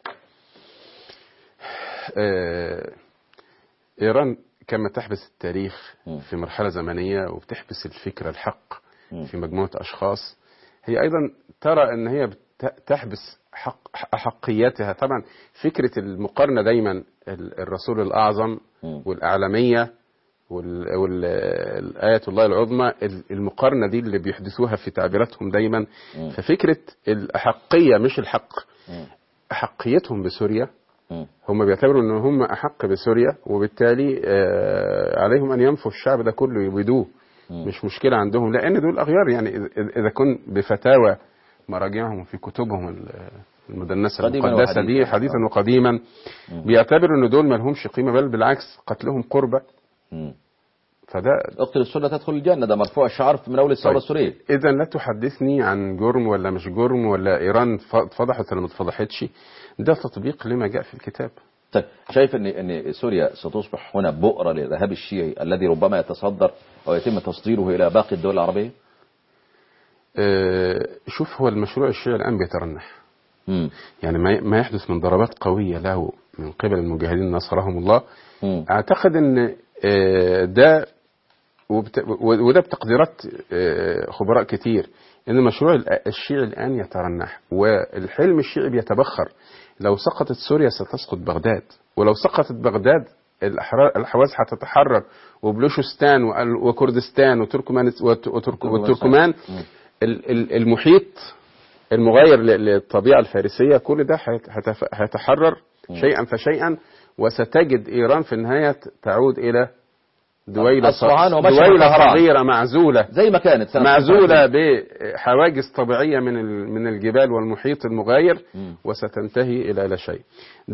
إيران كما تحبس التاريخ في مرحلة زمنية وبتحبس الفكرة الحق في مجموعة أشخاص، هي أيضا ترى أن هي تحبس أحقيتها. طبعا فكرة المقارنة دايما الرسول الأعظم والأعلمية والآية الله العظمى، المقارنة دي اللي بيحدثوها في تعبيراتهم دايما. ففكرة الأحقية مش الحق، أحقيتهم بسوريا، هم بيعتبروا ان هم أحق بسوريا، وبالتالي عليهم أن ينفوا الشعب ده كله يبيدوه. مش مشكلة عندهم لأن دول أغيار. يعني إذا كن بفتاوى مراجعهم في كتبهم المدنسة المقدسة دي حديثا وقديما بيعتبروا ان دول ما لهمش قيمة، بل بالعكس قتلهم قربة. فده اقتل السنة تدخل الجنة، ده مرفوع الشعار من أول الثورة السورية. إذا لا تحدثني عن جرم ولا مش جرم ولا إيران فضحت ولا ما اتفضحتش، ده تطبيق لما جاء في الكتاب. طيب شايف ان سوريا ستصبح هنا بؤرة للإرهاب الشيعي الذي ربما يتصدر أو يتم تصديره إلى باقي الدول العربية؟ شوف، هو المشروع الشيعي الآن بيترنح. يعني ما يحدث من ضربات قوية له من قبل المجاهدين نصرهم الله. أعتقد أن ده وده بتقديرات خبراء كتير ان مشروع الشيعي الان يترنح، والحلم الشيعي بيتبخر. لو سقطت سوريا ستسقط بغداد، ولو سقطت بغداد الحواز هتتحرر، وبلوشستان وكردستان والتركمان المحيط المغاير للطبيعة الفارسية، كل ده هيتحرر شيئا فشيئا، وستجد إيران في النهاية تعود إلى دويلة صغيرة معزولة زي ما كانت معزولة بحواجز طبيعية من الجبال والمحيط المغاير، وستنتهي إلى لا شيء.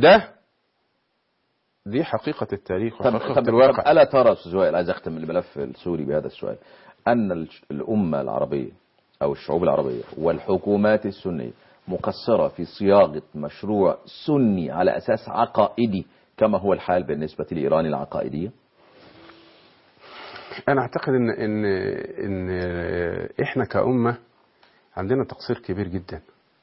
دي حقيقة التاريخ وحقيقة الواقع. ألا ترى أستاذ وائل، عايز أختم الملف السوري بهذا السؤال، أن الأمة العربية أو الشعوب العربية والحكومات السنية مقصرة في صياغة مشروع سني على أساس عقائدي كما هو الحال بالنسبة لإيران العقائدية؟ أنا أعتقد إن إحنا كأمة عندنا تقصير كبير جدا.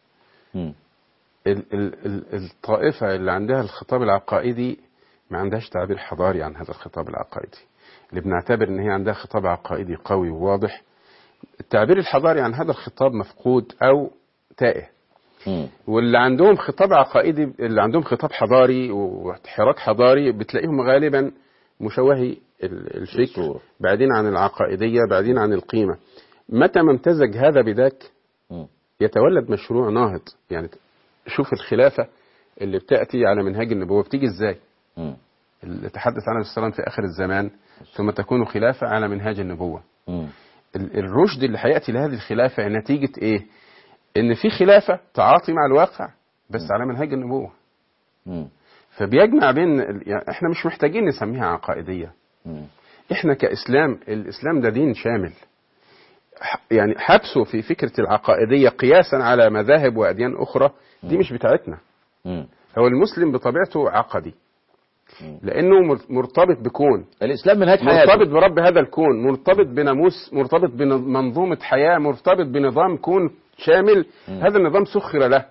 الطائفة اللي عندها الخطاب العقائدي ما عندهاش تعبير حضاري عن هذا الخطاب العقائدي، اللي بنعتبر إن هي عندها خطاب عقائدي قوي وواضح. التعبير الحضاري عن هذا الخطاب مفقود أو تائه. واللي عندهم خطاب عقائدي، اللي عندهم خطاب حضاري وحراك حضاري، بتلاقيهم غالبا مشوهي الفكر، بعدين عن العقائدية، بعدين عن القيمة. متى ما امتزج هذا بذاك يتولد مشروع ناهض. يعني شوف الخلافة اللي بتأتي على منهاج النبوة بتيجي ازاي، اللي تحدث عنها السلام في آخر الزمان، ثم تكون خلافة على منهاج النبوة. الرشد اللي هيأتي لهذه الخلافة نتيجة ايه؟ ان في خلافة تعاطي مع الواقع بس على منهاج النبوة. فبيجمع بين يعني احنا مش محتاجين نسميها عقائدية. احنا كإسلام، الإسلام ده دين شامل. يعني حبسه في فكرة العقائدية قياسا على مذاهب وأديان أخرى دي مش بتاعتنا. هو المسلم بطبيعته عقدي لأنه مرتبط بكون الإسلام منهج حياته، مرتبط برب هذا الكون، مرتبط بناموس، مرتبط بمنظومة حياة، مرتبط بنظام كون شامل. هذا النظام سخر له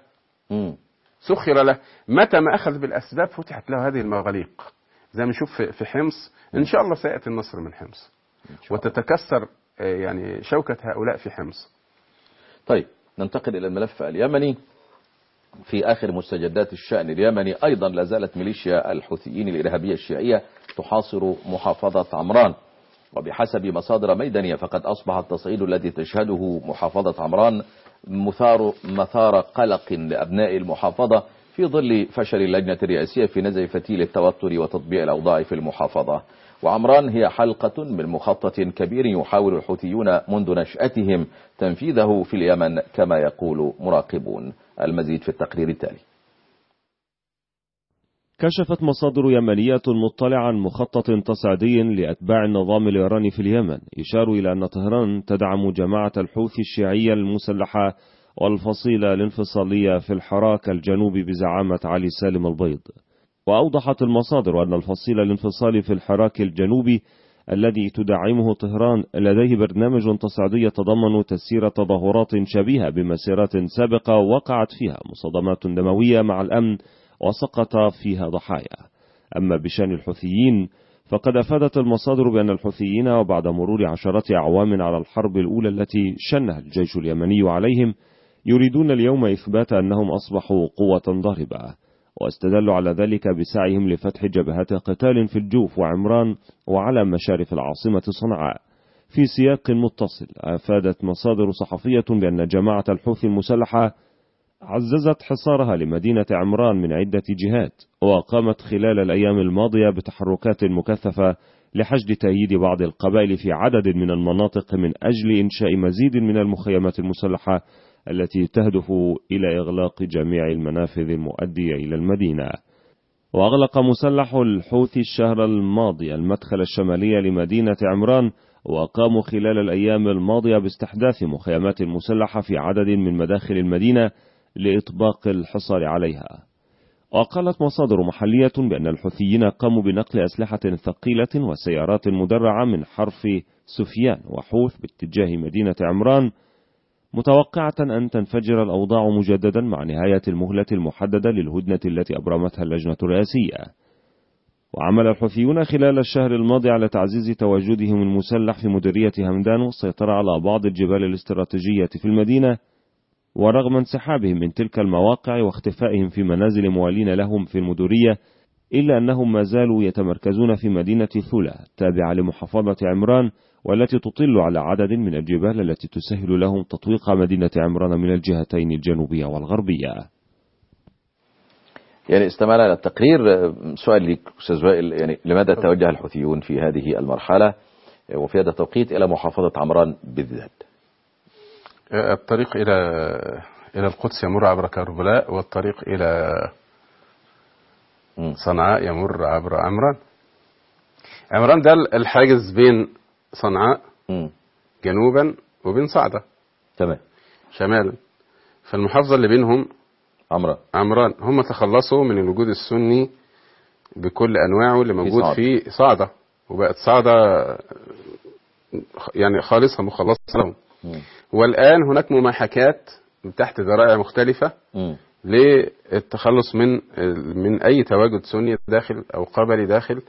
سخر له. متى ما أخذ بالأسباب فتحت له هذه المغاليق، زي ما نشوف في حمص. إن شاء الله سيأتي النصر من حمص وتتكسر يعني شوكة هؤلاء في حمص. طيب ننتقل إلى الملف اليمني. في آخر مستجدات الشأن اليمني أيضا لا زالت ميليشيا الحوثيين الإرهابية الشيعية تحاصر محافظة عمران، وبحسب مصادر ميدانية فقد أصبح التصعيد الذي تشهده محافظة عمران مثار قلق لأبناء المحافظة في ظل فشل اللجنة الرئاسية في نزع فتيل التوتر وتطبيع الأوضاع في المحافظة. وعمران هي حلقة من مخطط كبير يحاول الحوثيون منذ نشأتهم تنفيذه في اليمن كما يقول مراقبون. المزيد في التقرير التالي. كشفت مصادر يمنية مطلعة عن مخطط تصعيدي لأتباع النظام الإيراني في اليمن يشار إلى أن طهران تدعم جماعة الحوثي الشيعية المسلحة والفصيلة الانفصالية في الحراك الجنوبي بزعامة علي سالم البيض. وأوضحت المصادر أن الفصيل الانفصالي في الحراك الجنوبي الذي تدعمه طهران لديه برنامج تصعيدي يتضمن تسيير تظاهرات شبيهة بمسيرات سابقة وقعت فيها مصادمات دموية مع الأمن وسقط فيها ضحايا. أما بشأن الحوثيين فقد أفادت المصادر بأن الحوثيين وبعد مرور عشرات أعوام على الحرب الأولى التي شنها الجيش اليمني عليهم يريدون اليوم إثبات أنهم أصبحوا قوة ضاربة، واستدلوا على ذلك بسعيهم لفتح جبهات قتال في الجوف وعمران وعلى مشارف العاصمة صنعاء. في سياق متصل أفادت مصادر صحفية بأن جماعة الحوثي المسلحة عززت حصارها لمدينة عمران من عدة جهات، وقامت خلال الأيام الماضية بتحركات مكثفة لحشد تأييد بعض القبائل في عدد من المناطق من أجل إنشاء مزيد من المخيمات المسلحة التي تهدف إلى إغلاق جميع المنافذ المؤدية إلى المدينة. وأغلق مسلح الحوثي الشهر الماضي المدخل الشمالي لمدينة عمران، وقاموا خلال الأيام الماضية باستحداث مخيمات مسلحة في عدد من مداخل المدينة لإطباق الحصار عليها. وقالت مصادر محلية بأن الحوثيين قاموا بنقل أسلحة ثقيلة وسيارات مدرعة من حرف سفيان وحوث باتجاه مدينة عمران، متوقعة أن تنفجر الأوضاع مجددا مع نهاية المهلة المحددة للهدنة التي أبرمتها اللجنة الرئاسية. وعمل الحوثيون خلال الشهر الماضي على تعزيز تواجدهم المسلح في مديرية همدان والسيطرة على بعض الجبال الاستراتيجية في المدينة، ورغم انسحابهم من تلك المواقع واختفائهم في منازل موالين لهم في المديرية إلا أنهم ما زالوا يتمركزون في مدينة ثولة تابعة لمحافظة عمران، والتي تطل على عدد من الجبال التي تسهل لهم تطويق مدينة عمران من الجهتين الجنوبية والغربية. يعني استمعنا إلى التقرير. سؤال لك أستاذ وائل، يعني لماذا توجه الحوثيون في هذه المرحلة وفي هذا التوقيت إلى محافظة عمران بالذات؟ الطريق إلى القدس يمر عبر كربلاء، والطريق إلى صنعاء يمر عبر عمران. عمران ده الحاجز بين صنعاء جنوبا وبين صعدة تمام شمالا، فالمحافظة اللي بينهم عمران. هم تخلصوا من الوجود السني بكل أنواعه اللي موجود في صعدة، وبقت صعدة يعني خالصة مخلصة لهم. والآن هناك مماحكات تحت ذرائع مختلفة للتخلص من أي تواجد سني داخل أو قبلي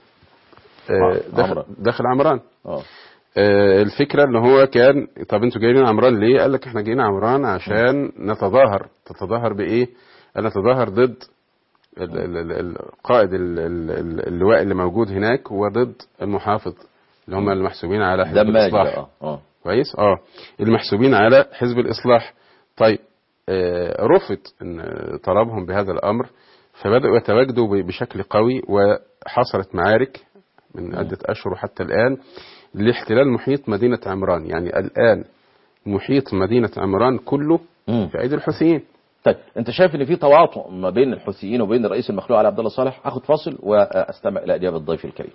داخل عمران. الفكرة ان هو كان طب انتوا جايين عمران ليه؟ قال لك احنا جايين عمران عشان تتظاهر بايه؟ نتظاهر ضد القائد اللواء اللي موجود هناك وضد المحافظ اللي هم المحسوبين على حزب الإصلاح. كويس المحسوبين على حزب الإصلاح. طيب رفض ان طلبهم بهذا الامر، فبدأوا يتواجدوا بشكل قوي، وحصلت معارك من عدة أشهر حتى الآن لاحتلال محيط مدينة عمران. يعني الآن محيط مدينة عمران كله في أيدي الحوثيين. طيب أنت شايف أن في تواطؤ ما بين الحوثيين وبين الرئيس المخلوع علي عبد الله صالح؟ أخذ فاصل وأستمع إلى إجابة الضيف الكريم.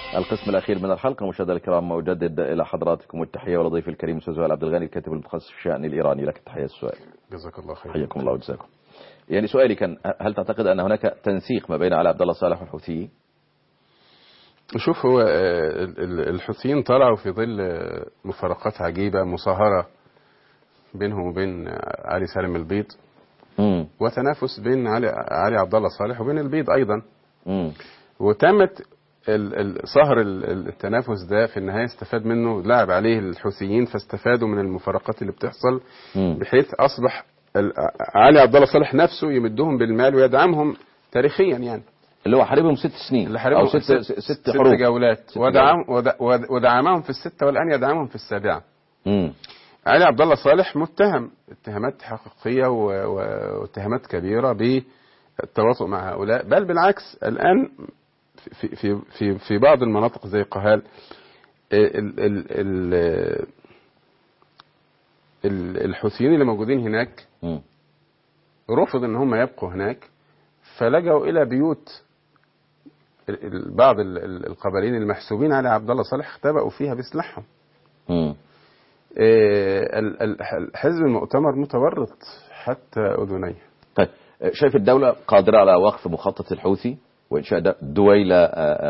القسم الأخير من الحلقة. مشاهدينا الكرام، أجدد إلى حضراتكم التحية ولضيف الكريم أستاذ زهير عبد الغني الكاتب المتخصص في الشأن الإيراني. لك التحية. السؤال. جزاك الله خير. حياكم الله وجزاكم. يعني سؤالي كان: هل تعتقد أن هناك تنسيق ما بين علي عبد الله صالح والحوثيين؟ شوف، هو الحوثيين طلعوا في ظل مفارقات عجيبة مصاهرة بينهم وبين علي سالم البيض، وتنافس بين علي عبد الله صالح وبين البيض أيضا. وتمت صهر التنافس ده في النهاية استفاد منه، لعب عليه الحوثيين فاستفادوا من المفارقات اللي بتحصل، بحيث أصبح علي عبد الله صالح نفسه يمدهم بالمال ويدعمهم تاريخيا، يعني اللي هو حاربهم 6 سنين اللي حاربهم أو ست حروب، 6 جولات، ودعمهم في ال6 والآن يدعمهم في ال7. علي عبد الله صالح متهم اتهامات حقيقية واتهامات كبيرة بالتواطؤ مع هؤلاء، بل بالعكس الآن في بعض المناطق زي قهال الحوثيين اللي موجودين هناك رفض ان هم يبقوا هناك، فلجأوا الى بيوت بعض القبائليين المحسوبين على عبد الله صالح، اختبأوا فيها بسلاحهم. الحزب المؤتمر متورط حتى أذنيه. طيب، شايف الدولة قادرة على وقف مخطط الحوثي وإنشاء دويلة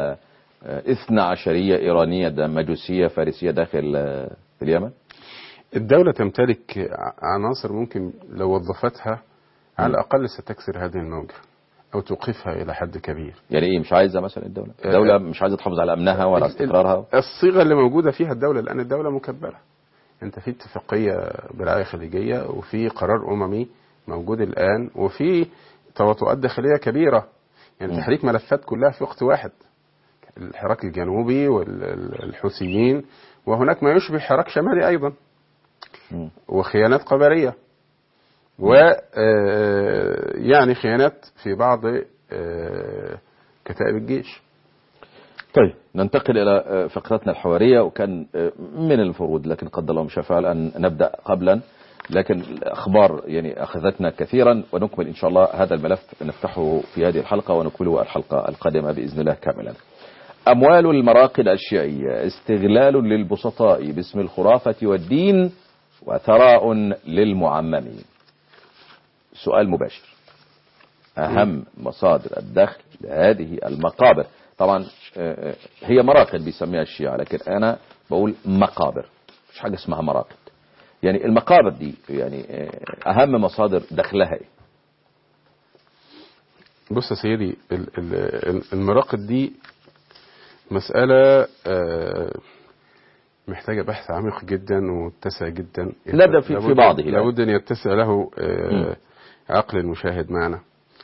12 إيرانية مجوسية فارسية داخل في اليمن؟ الدولة تمتلك عناصر ممكن لو وظفتها على الأقل ستكسر هذه الموجة أو توقفها إلى حد كبير. يعني إيه مش عايزة مثلا الدولة مش عايزة تحافظ على أمنها ولا استقرارها؟ الصيغة اللي موجودة فيها الدولة الآن الدولة مكبرة. أنت في اتفاقية برعاية خليجية، وفي قرار أممي موجود الآن، وفي تواطؤات داخلية كبيرة، يعني تحريك ملفات كلها في وقت واحد، الحراك الجنوبي والحوثيين، وهناك ما يشبه حراك شمالي أيضا، وخيانات قبلية، ويعني خيانات في بعض كتائب الجيش. طيب، ننتقل إلى فقرتنا الحوارية، وكان من المفروض لكن قدر الله مشاء فعل أن نبدأ قبلا، لكن الأخبار يعني أخذتنا كثيرا، ونكمل إن شاء الله هذا الملف نفتحه في هذه الحلقة ونكمله الحلقة القادمة بإذن الله كاملا. أموال المراقد الشيعية استغلال للبسطاء باسم الخرافة والدين وثراء للمعممين. سؤال مباشر: أهم مصادر الدخل لهذه المقابر؟ طبعا هي مراقد بيسميها الشيعة، لكن أنا بقول مقابر، مش حاجة اسمها مراقد. يعني المقابر دي يعني أهم مصادر دخلها إيه؟ بص يا سيدي، المراقد دي مسألة محتاجة بحث عميق جدا ومتسع جدا. لا في بعضه لابد أن يتسع له عقل المشاهد معنا،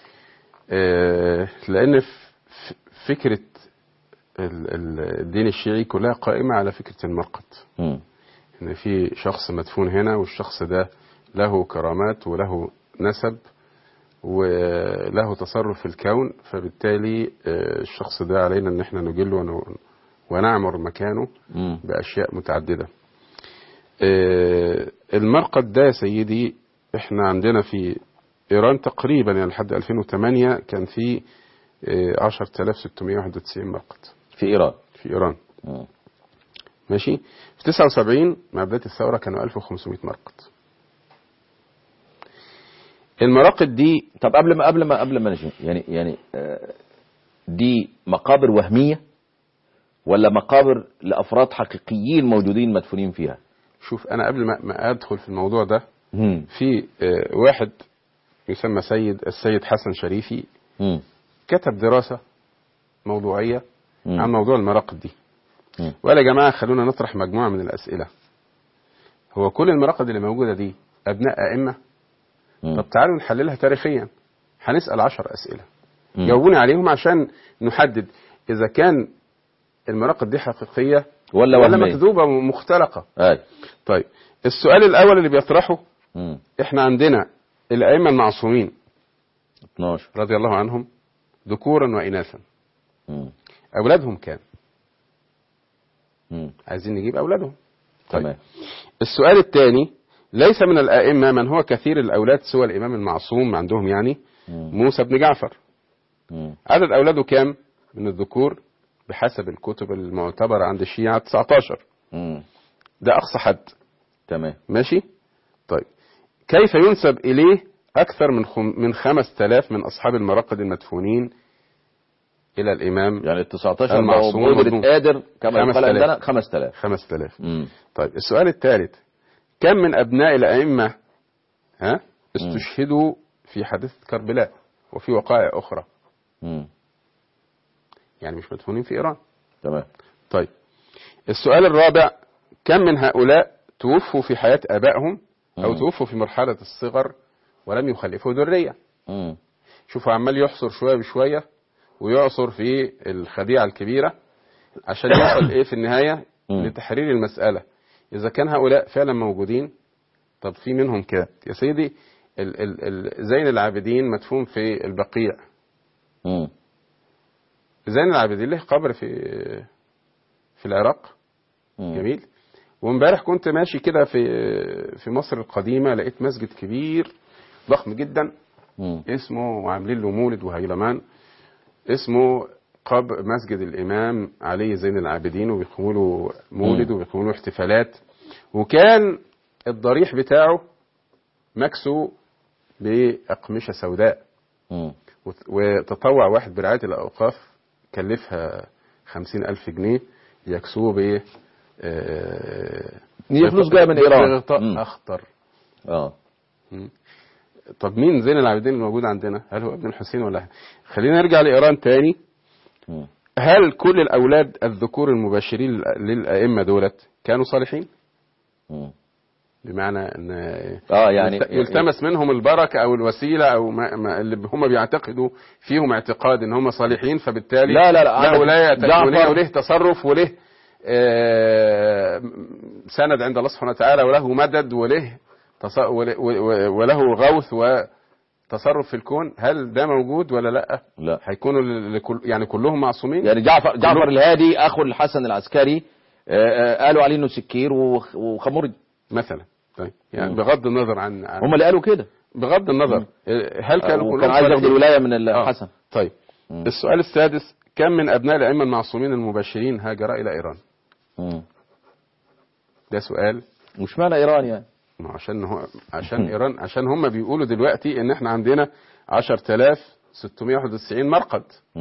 لأن فكرة الدين الشيعي كلها قائمة على فكرة المرقد، إن في شخص مدفون هنا، والشخص ده له كرامات وله نسب وله تصرف في الكون، فبالتالي الشخص ده علينا ان احنا نجله ونعمر مكانه بأشياء متعددة. المرقد ده يا سيدي احنا عندنا في ايران تقريبا يعني لحد 2008 كان في 10691 مرقد في ايران. ماشي. في 79 مع بداية الثورة كانوا 1500 مرقد. المراقد دي طب قبل ما نجي يعني دي مقابر وهمية ولا مقابر لأفراد حقيقيين موجودين مدفونين فيها؟ شوف، أنا قبل ما أدخل في الموضوع ده، في واحد يسمى السيد حسن شريفي كتب دراسة موضوعية عن موضوع المراقد دي، وقال يا جماعة خلونا نطرح مجموعة من الأسئلة. هو كل المراقد اللي موجودة دي أبناء أئمة؟ طب تعالوا نحللها تاريخيا. هنسأل 10 أسئلة جاوبوني عليهم عشان نحدد إذا كان المراقد دي حقيقية ولا مكذوبة مختلقة. طيب، السؤال الأول اللي بيطرحه، إحنا عندنا الأئمة المعصومين 12 رضي الله عنهم ذكورا وإناثا، أولادهم كام؟ عايزين نجيب أولادهم. طيب، السؤال الثاني، ليس من الأئمة من هو كثير الأولاد سوى الإمام المعصوم عندهم، يعني موسى بن جعفر، عدد أولاده كام من الذكور بحسب الكتب المعتبرة عند الشيعة 19. ده أقصى حد. تمام. ماشي. طيب كيف ينسب إليه أكثر من 5000 من أصحاب المراقد المدفونين إلى الإمام؟ يعني 19 المعصوم بقدرة قادر كما يقال عندنا 5000. 5000. طيب السؤال الثالث، كم من أبناء الأئمة استشهدوا في حادثة كربلاء وفي وقائع أخرى؟ يعني مش مدفونين في إيران. تمام. طيب السؤال الرابع، كم من هؤلاء توفوا في حياة آبائهم أو توفوا في مرحلة الصغر ولم يخلفوا ذرية؟ شوفوا عمال يحصر شوية بشوية ويعصر في الخديعة الكبيرة عشان يوصل إيه في النهاية لتحرير المسألة. إذا كان هؤلاء فعلا موجودين، طب في منهم كده يا سيدي زين العابدين مدفون في البقيع. زين العابدين له قبر في العراق. جميل. وامبارح كنت ماشي كده في مصر القديمة، لقيت مسجد كبير ضخم جدا اسمه، وعاملين له مولد وهيلمان، اسمه مسجد الإمام علي زين العابدين، وبيقوموا له مولد وبيقوموا له احتفالات. وكان الضريح بتاعه مكسو بأقمشة سوداء. وتطوع واحد برعاية الأوقاف كلفها 50,000 جنيه يكسوه ب فلوس جايه من ايران، غطاء اخضر. طب مين زين العابدين الموجود عندنا؟ هل هو ابن الحسين ولا؟ خلينا نرجع لايران تاني. هل كل الاولاد الذكور المباشرين للائمه دولت كانوا صالحين؟ بمعنى ان يعني يلتمس منهم البركه او الوسيله او ما اللي هم بيعتقدوا فيهم اعتقاد ان هم صالحين، فبالتالي لا وله تصرف وله سند عند الله سبحانه وتعالى وله مدد وله غوث وتصرف في الكون. هل ده موجود ولا لا؟ لا. هيكونوا يعني كلهم معصومين؟ يعني جعفر الهادي اخو الحسن العسكري قالوا عليه انه سكير وخمرج مثلا. طيب يعني بغض النظر عن هم اللي قالوا كده، بغض النظر هل كانوا كلهم كان عايز ياخد الولايه من الحسن. طيب السؤال السادس، كم من ابناء الائمه المعصومين المباشرين هاجر الى ايران؟ ده سؤال. مش معنى ايران يعني؟ عشان ايران، عشان هم بيقولوا دلوقتي ان احنا عندنا 10,691 مرقد.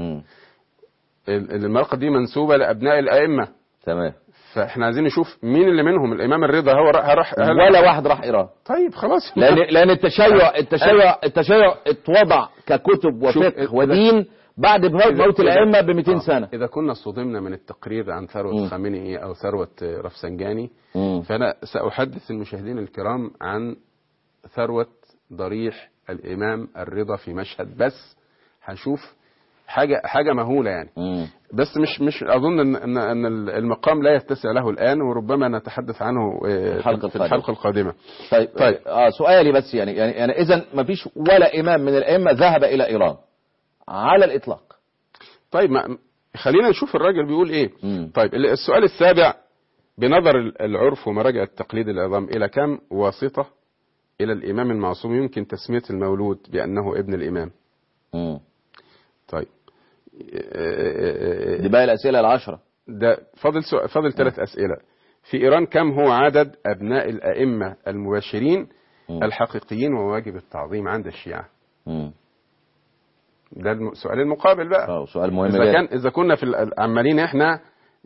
المرقد دي منسوبه لابناء الائمه. تمام. فاحنا عايزين نشوف مين اللي منهم. الامام الرضا هو راح ولا واحد راح ايران. طيب خلاص. لان التشيع اتوضع ككتب وفقه ودين بعد موت الائمه ب 200 سنه. اذا كنا صدمنا من التقرير عن ثروه خامنئي او ثروه رفسنجاني، فانا ساحدث المشاهدين الكرام عن ثروه ضريح الامام الرضا في مشهد. بس هنشوف حاجه مهوله يعني. بس مش اظن ان المقام لا يتسع له الان، وربما نتحدث عنه في الحلقه القادمه. طيب سؤالي بس يعني اذا ما فيش ولا امام من الائمه ذهب الى ايران على الاطلاق. طيب خلينا نشوف الراجل بيقول ايه. طيب السؤال السابع، بنظر العرف ومراجع التقليد العظام، الى كم واسطه الى الامام المعصوم يمكن تسميه المولود بانه ابن الامام؟ طيب دي بقى الاسئله ال10. ده فاضل 3 اسئله. في ايران كم هو عدد ابناء الائمه المباشرين الحقيقيين وواجب التعظيم عند الشيعه؟ ده السؤال المقابل بقى. سؤال مهم جدا. اذا كنا في عمالين احنا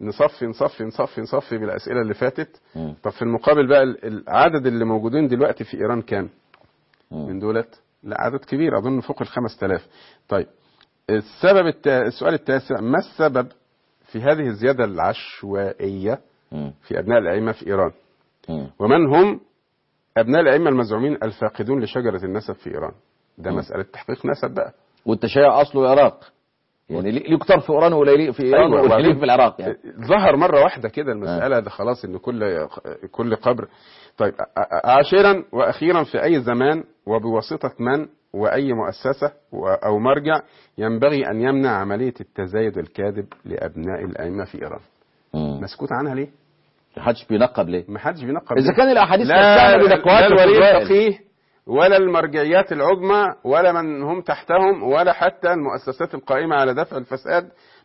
نصفي بالاسئله اللي فاتت، طب في المقابل بقى العدد اللي موجودين دلوقتي في ايران كام من دولت؟ لا عدد كبير، اظن فوق 5000. طيب السؤال التاسع، ما السبب في هذه الزياده العشوائيه في ابناء الائمه في ايران؟ ومن هم ابناء الائمه المزعومين الفاقدون لشجره النسب في ايران؟ ده مساله تحقيق نسب بقى. والتشيع اصله العراق، يعني ليه كتر في ايران وقليل في ايران وقليل في العراق يعني. ظهر مره واحده كده المساله ده خلاص ان كل قبر. طيب عاشرا واخيرا، في اي زمان وبواسطه من واي مؤسسه او مرجع ينبغي ان يمنع عمليه التزايد الكاذب لابناء الائمه في ايران؟ مسكوت عنها ليه؟ محدش بينقب ليه؟ محدش بينقب اذا ليه؟ كان الاحاديث لا الولي الفقيه ولا المرجعيات العظمى ولا من هم تحتهم ولا حتى المؤسسات القائمة على دفع الفساد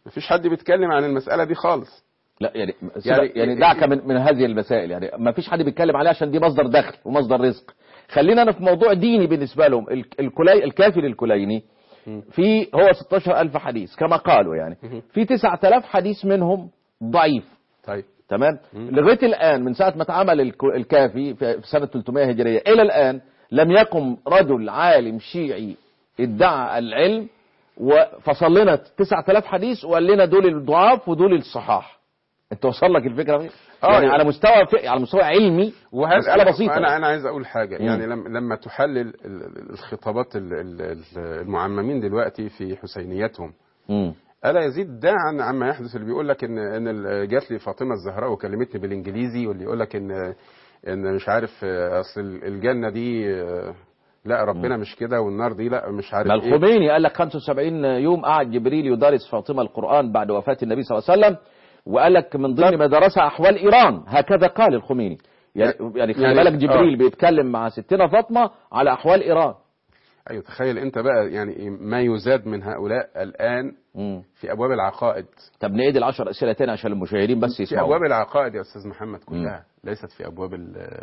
مفيش حد بيتكلم عن المسألة دي خالص. لا يعني دعك من هذه المسائل، يعني ما فيش حد بيتكلم عليها عشان دي مصدر دخل ومصدر رزق. خلينا أنا في موضوع ديني بالنسبة لهم. الكافر الكليني هو 16,000 حديث كما قالوا، يعني في 9,000 حديث منهم ضعيف. طيب تمام. لغاية الآن من ساعة ما اتعمل الكافي في سنة 300 هجرية إلى الآن لم يقم رجل عالم شيعي ادعى العلم وفصل لنا 9,000 حديث وقال لنا دول الضعاف ودول الصحاح. انت وصل لك الفكرة؟ يعني على مستوى علمي مسألة بسيطة. انا عايز اقول حاجة، يعني لما تحلل الخطابات المعممين دلوقتي في حسينياتهم، ألا يزيد داعا عما يحدث اللي بيقول لك ان جات لي فاطمة الزهراء وكلمتني بالانجليزي، واللي يقول لك ان مش عارف اصل الجنة دي لا ربنا مش كده، والنار دي لا مش عارف ايه. الخميني قال لك 75 يوم قعد جبريل يدرس فاطمة القرآن بعد وفاة النبي صلى الله عليه وسلم، وقال لك من ضمن ما درس أحوال إيران، هكذا قال الخميني. يعني خلي بالك جبريل بيتكلم مع ستنا فاطمة على أحوال إيران. أيوة، تخيل أنت بقى يعني ما يزاد من هؤلاء الآن في أبواب العقائد. طب نعيد ال10 أسئلة تاني عشان المشاهدين بس يسمعوا. في أبواب العقائد يا أستاذ محمد كلها، ليست في أبواب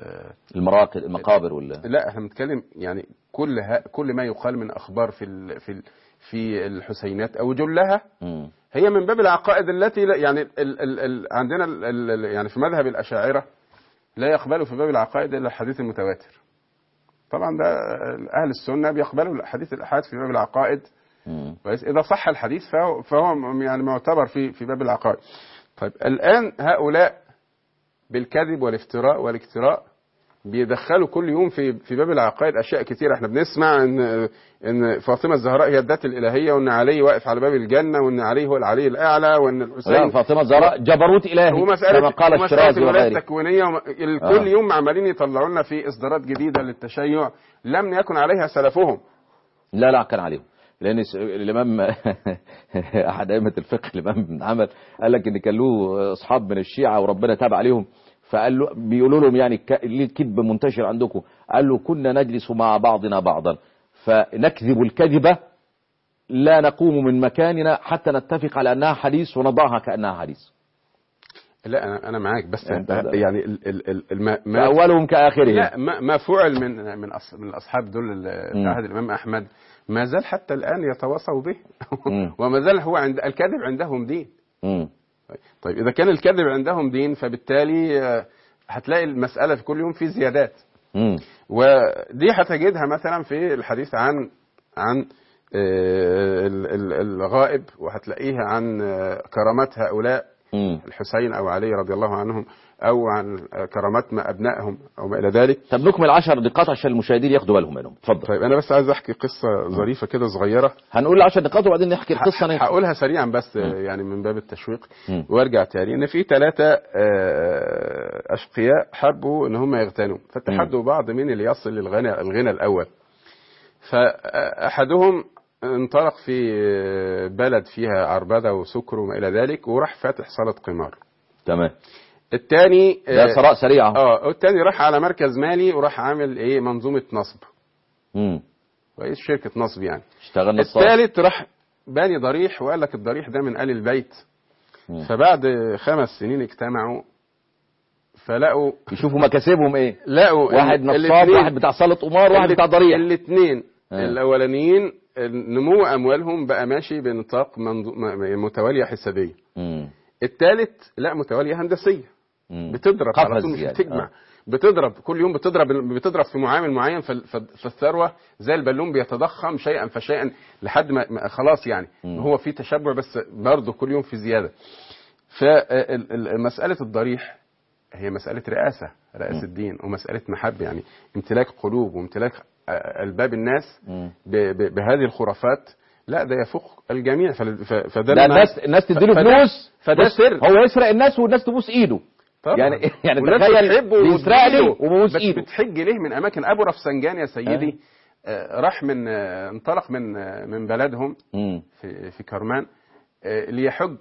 المقابر لا، احنا بنتكلم يعني كل ما يقال من أخبار في الحسينات أو جلها هي من باب العقائد التي يعني عندنا يعني في مذهب الأشاعرة لا يقبلوا في باب العقائد إلا الحديث المتواتر. طبعا ده أهل السنة بيقبلوا الحديث الأحاد في باب العقائد، إذا صح الحديث فهو يعني معتبر في باب العقائد. طيب الآن هؤلاء بالكذب والافتراء والاكتراء بيدخلوا كل يوم في باب العقائد أشياء كتيرة. احنا بنسمع ان فاطمة الزهراء هي الذات الإلهية، وان علي واقف على باب الجنة، وان علي هو العلي الأعلى، وان الحسين فاطمة الزهراء جبروت إلهي كما قال الشيرازي وغيره. التكوينية كل يوم عمالين يطلعوا لنا في إصدارات جديدة للتشيع لم يكن عليها سلفهم. لا كان عليهم، لأن الإمام أحد أئمة الفقه الإمام ابن عمل قال لك إن كان له أصحاب من الشيعة وربنا تاب عليهم، فقال له بيقولوا لهم يعني ليه الكذب منتشر عندكم؟ قال له كنا نجلس مع بعضنا بعضا فنكذب الكذبة لا نقوم من مكاننا حتى نتفق على أنها حديث ونضعها كأنها حديث. لا أنا معاك، بس يعني ما أولهم كآخرهم. لا ما فعل من الأصحاب دول في عهد الإمام أحمد ما زال حتى الآن يتواصوا به وما زال هو الكذب عندهم دين. طيب إذا كان الكذب عندهم دين فبالتالي هتلاقي المسألة في كل يوم في زيادات. ودي هتجدها مثلا في الحديث عن الغائب، وهتلاقيها عن كرامات هؤلاء الحسين أو علي رضي الله عنهم، أو عن كرامات ما أبنائهم أو ما إلى ذلك. طب نكمل 10 نقاط عشان المشاهدين ياخدوا بالهم منهم. اتفضل. طيب أنا بس عايز أحكي قصة ظريفة كده صغيرة. هنقول 10 نقاط وبعدين نحكي القصة. هقولها سريعا بس يعني من باب التشويق وارجع تاني. إن في 3 أشقياء حبوا إن هم يغتنوا، فتحدوا بعض مين اللي يصل للغنى الأول. فأحدهم انطلق في بلد فيها عربدة وسكر وما إلى ذلك، وراح فاتح صالة قمار. تمام. الثاني ده ثراء سريع. الثاني راح على مركز مالي وراح عامل منظومة نصب. كويس، شركة نصب يعني. اشتغل نصاب. الثالث راح باني ضريح وقال لك الضريح ده من آل البيت. فبعد 5 سنين اجتمعوا فلقوا يشوفوا مكاسبهم ايه. لقوا واحد نصاب، واحد بتاع صالة قمار، واحد بتاع ضريح. الاثنين الاولانيين نمو اموالهم بقى ماشي بنطاق متوالية حسابية. الثالث لا، متوالية هندسية. بتضرب على طول، مش بتجمع. بتضرب كل يوم، بتضرب في معامل معين، فالثروة زي البالون بيتضخم شيئا فشيئا لحد ما خلاص يعني هو في تشبع، بس برضه كل يوم في زيادة. فمسألة الضريح هي مسألة رئاسة الدين، ومسألة محبة، يعني امتلاك قلوب وامتلاك ألباب الناس بهذه الخرافات. لا ده يفوق الجميع. فده الناس تديله فلوس، فده سر. هو يسرق الناس والناس تبوس ايده. طبعا. يعني تخيل بيسرقني وبوس ايده. بتحج ليه من اماكن؟ ابو رفسنجان يا سيدي راح انطلق من بلدهم في كرمان ليحج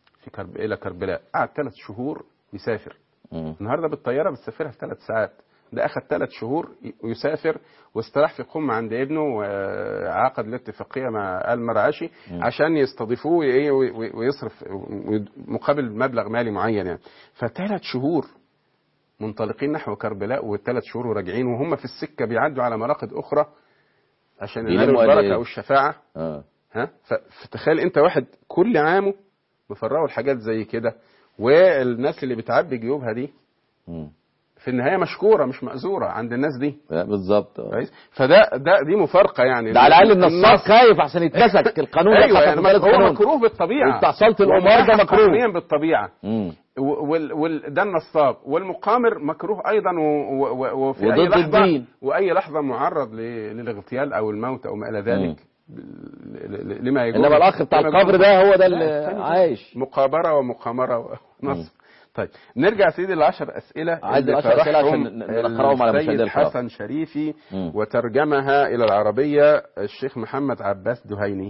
الى كربلاء. قعد 3 شهور يسافر. النهارده بالطياره بتسافرها في 3 ساعات. ده أخذ 3 شهور يسافر واستراح في قمة عند ابنه وعقد الاتفاقية مع المرعشي عشان يستضيفوه ويصرف مقابل مبلغ مالي معين يعني. ف3 شهور منطلقين نحو كربلاء و3 شهور وراجعين، وهم في السكة بيعدوا على مراقد أخرى عشان ينالوا البركة أو الشفاعة. ها، فتخيل أنت واحد كل عامه مفرقوا الحاجات زي كده، والناس اللي بتعبي جيوبها دي في النهاية مشكورة مش مأزورة عند الناس دي. بالظبط. دي مفارقة يعني. ده على الأقل النصاب خايف عشان يتمسك القانون. أيوة يعني هو مكروه بالطبيعة، بتاع صلة الأمور ده مكروه بالطبيعة. ده النصاب، والمقامر مكروه أيضا، وفي أي لحظة وأي لحظة معرض للاغتيال أو الموت أو ما إلى ذلك. لما يقول إنما الأخ بتاع القبر ده هو ده اللي عايش مقابرة ومقامرة ونصب. طيب نرجع سيدي ل10 أسئلة عايز 10 أسئلة عشان نقرأهم على مشاهدي القناة. حسن شريفي وترجمها إلى العربية الشيخ محمد عباس دهيني.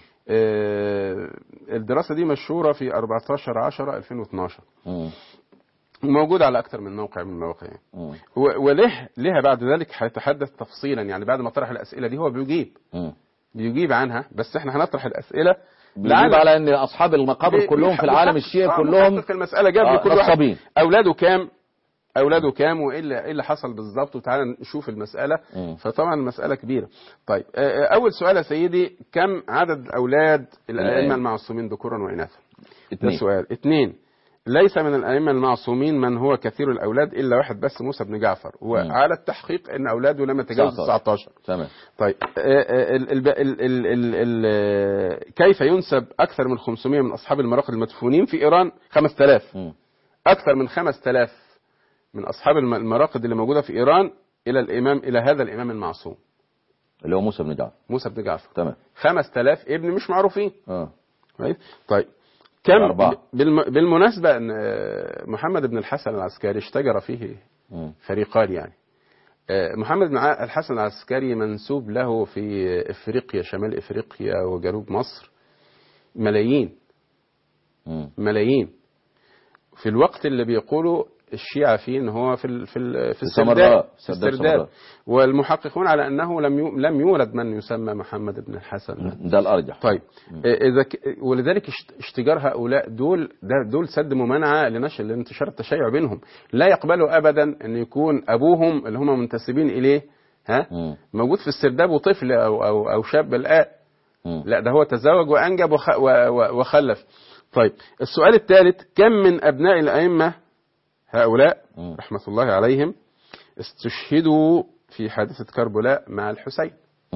الدراسة دي مشهورة في 14/10/2012، موجودة على أكثر من موقع من المواقع يعني. ولها بعد ذلك هيتحدث تفصيلا يعني بعد ما طرح الأسئلة دي هو بيجيب عنها، بس احنا هنطرح الأسئلة بيجيب على ان اصحاب المقابر كلهم في العالم الشيعي كلهم في المسألة جاب لكل واحد اولاده كام وايه اللي حصل بالظبط، وتعالى نشوف المسألة. فطبعا المسألة كبيرة. طيب اول سؤال يا سيدي، كم عدد اولاد الائمة المعصومين ذكورا واناثا؟ ده سؤال. 2، ليس من الائمة المعصومين من هو كثير الاولاد الا واحد بس، موسى بن جعفر، وعلى التحقيق ان اولاده لم يتجاوز 19. تمام. طيب كيف ينسب اكثر من 500 من اصحاب المراقد المدفونين في ايران 5000 اكثر من 5000 من اصحاب المراقد اللي موجوده في ايران الى هذا الامام المعصوم اللي هو موسى بن جعفر. تمام. 5000 ابن مش معروفين. طيب كم بالمناسبة أن محمد بن الحسن العسكري اشتجر فيه فريقان يعني. محمد بن الحسن العسكري منسوب له في إفريقيا، شمال إفريقيا وجنوب مصر ملايين في الوقت اللي بيقولوا الشيعة فيه ان هو في السرداب، والمحققون على انه لم يولد من يسمى محمد بن الحسن. ده الارجح. طيب ولذلك اشتجار هؤلاء دول سد ممانعة لانتشار التشيع بينهم. لا يقبلوا ابدا ان يكون ابوهم اللي هم منتسبين اليه موجود في السرداب وطفل او شاب الآن. لا، ده هو تزوج وانجب وخلف. طيب السؤال الثالث، كم من ابناء الائمة هؤلاء رحمة الله عليهم استشهدوا في حادثة كربلاء مع الحسين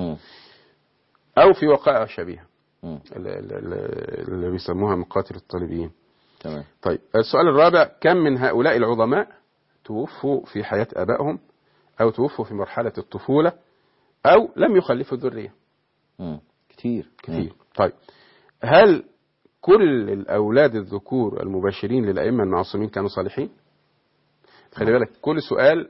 أو في وقائع شبيهة اللي بيسموها مقاتل الطالبيين. تمام. طيب السؤال الرابع، كم من هؤلاء العظماء توفوا في حياة آبائهم أو توفوا في مرحلة الطفولة أو لم يخلفوا ذرية؟ كتير. طيب هل كل الأولاد الذكور المباشرين للأئمة المعصومين كانوا صالحين؟ خلي بالك كل سؤال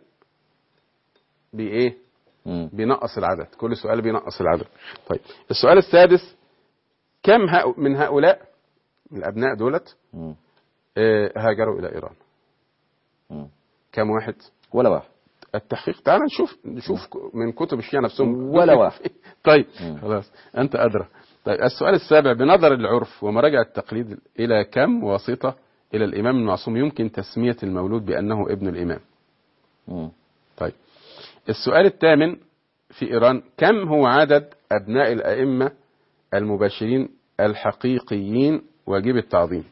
بينقص العدد، كل سؤال بينقص العدد. طيب السؤال السادس، كم من هؤلاء الأبناء دولت هاجروا إلى إيران؟ كم واحد؟ ولا واحد. التحقيق تعال نشوف من كتب الشيعة نفسهم ولا واحد. طيب خلاص أنت أدرى. طيب السؤال السابع، بنظر العرف ومراجع التقليد إلى كم واسطة إلى الإمام المعصوم يمكن تسمية المولود بأنه ابن الإمام؟ طيب السؤال الثامن، في إيران كم هو عدد أبناء الأئمة المباشرين الحقيقيين واجب التعظيم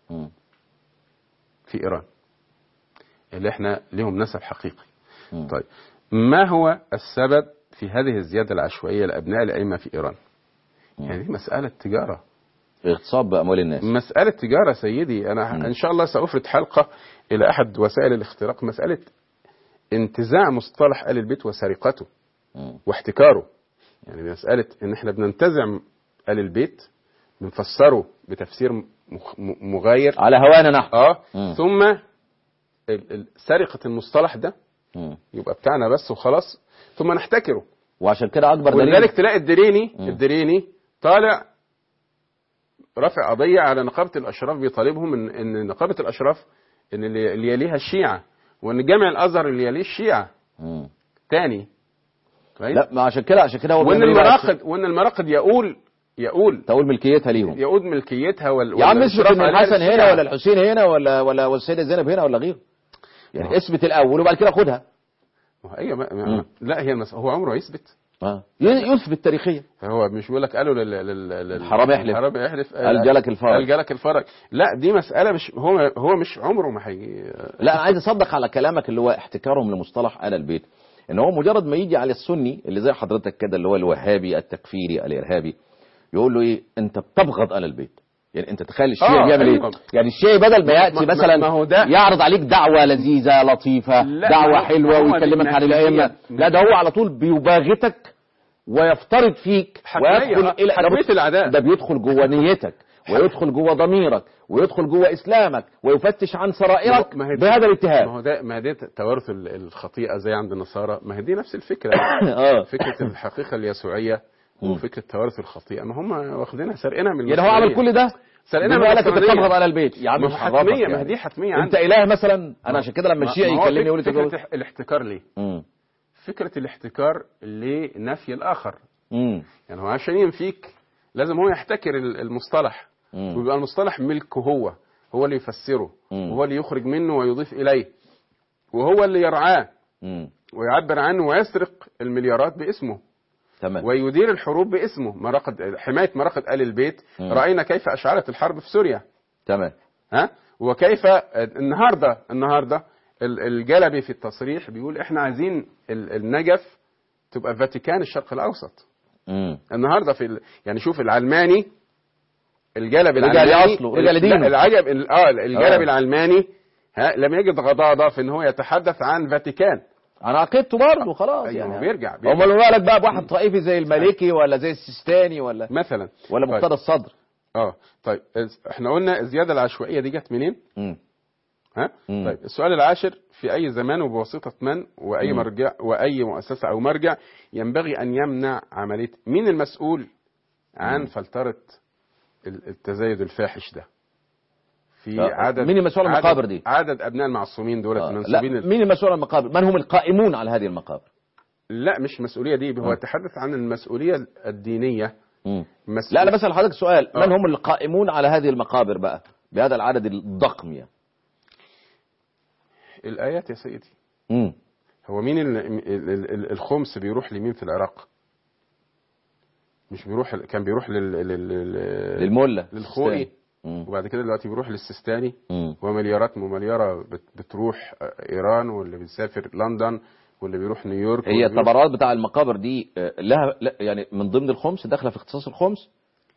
في إيران اللي احنا لهم نسب حقيقي؟ طيب ما هو السبب في هذه الزيادة العشوائية لأبناء الأئمة في إيران؟ يعني دي مسألة تجارة، اغتصاب بأموال الناس، مسألة تجارة سيدي. أنا إن شاء الله سأفرد حلقة إلى أحد وسائل الاختراق، مسألة انتزاع مصطلح آل البيت وسرقته واحتكاره. يعني مسألة إن إحنا بننتزع آل البيت بنفسره بتفسير مغاير على هوانا نحن ثم سرقة المصطلح ده يبقى بتاعنا بس وخلاص، ثم نحتكره. وعشان كده أكبر دليل، ولذلك تلاقي الدريني طالع رفع قضية على نقابة الأشراف بيطالبهم إن نقابة الأشراف إن اللي يليها الشيعة، وإن جامع الأزهر اللي يليه الشيعة، تاني. لا ما عشان كده هو وان المراقد تقول ملكيتها ليهم، يقول ملكيتها يا عم اثبت ان الحسن هنا ولا الحسين هنا ولا السيدة زينب هنا ولا غيره، يعني اثبت الاول وبعد كده خدها. لا هي هو عمره يثبت يثبت تاريخيا. هو مش بيقول لك قالوا الحرام يحلف الجلك الفرج. لا دي مسألة مش هو مش عمره ما هيجي. لا انا عايز اصدق على كلامك اللي هو احتكارهم لمصطلح آل البيت، ان هو مجرد ما يجي على السني اللي زي حضرتك كده اللي هو الوهابي التكفيري الارهابي يقول له ايه انت بتبغض آل البيت. يعني انت تخيل الشيعي بيعمل ايه؟ يعني الشيعي بدل ما ياتي مثلا يعرض عليك دعوه لذيذه لطيفه، دعوه حلوه ويكلمك عن الائمه، لا ده هو على طول بيباغتك ويفترض فيك ويدخل الى العداء. ده بيدخل جوه نيتك ويدخل جوه ضميرك ويدخل جوه اسلامك ويفتش عن سرائرك بهذا الاتهام. ما ده توارث الخطيئه زي عند النصارى، ما هي دي نفس الفكره. فكره الحقيقه اليسوعيه وفكره توارث الخطيئه، ما هم واخدينها سرقنا من يعني هو عمل كل ده سرقنا من بتبغض على البيت يا عم، مش حتميه. ما دي حتميه انت اله مثلا. انا عشان كده لما الشيعي يكلمني يقول لي فكره الاحتكار ليه؟ فكره الاحتكار لنفي الاخر. يعني هو عشان ينفيك لازم هو يحتكر المصطلح، ويبقى المصطلح ملكه هو اللي يفسره، وهو اللي يخرج منه ويضيف اليه، وهو اللي يرعاه ويعبر عنه ويسرق المليارات باسمه. تمام. ويدير الحروب باسمه. حماية مراقد آل البيت. رأينا كيف أشعلت الحرب في سوريا. تمام. وكيف النهاردة الجلبي في التصريح بيقول احنا عايزين النجف تبقى فاتيكان الشرق الأوسط. النهاردة يعني شوف العلماني الجلبي العلماني لم يجد غضاضة في ان هو يتحدث عن فاتيكان، عن عقيدته برضه خلاص. يعني بيرجع امال بالك بقى بواحد طائفي زي المالكي ولا زي السيستاني ولا مثلا ولا مقتدى الصدر. طيب احنا قلنا الزياده العشوائيه دي جت منين؟ طيب السؤال العاشر: في اي زمان وبواسطه من واي مرجع واي مؤسسه او مرجع ينبغي ان يمنع عمليه؟ مين المسؤول عن فلتره التزايد الفاحش ده؟ في عدد مين المسؤول عن المقابر دي؟ عدد ابناء المعصومين دولت منسوبين. مين المسؤول عن المقابر؟ من هم القائمون على هذه المقابر؟ لا مش المسؤوليه دي، هو يتحدث عن المسؤوليه الدينيه. لا انا بسأل حضرتك سؤال، من هم القائمون على هذه المقابر بقى بهذا العدد الضخم يعني؟ الايات يا سيدي. هو مين الخمس بيروح لمين في العراق؟ مش بيروح، كان بيروح للمولى للخوئي، وبعد كده دلوقتي بيروح للسيستاني، ومليارات مليارة بتروح ايران، واللي بيسافر لندن، واللي بيروح نيويورك. هي التبرعات بتاع المقابر دي لها يعني من ضمن الخمس، داخله في اختصاص الخمس؟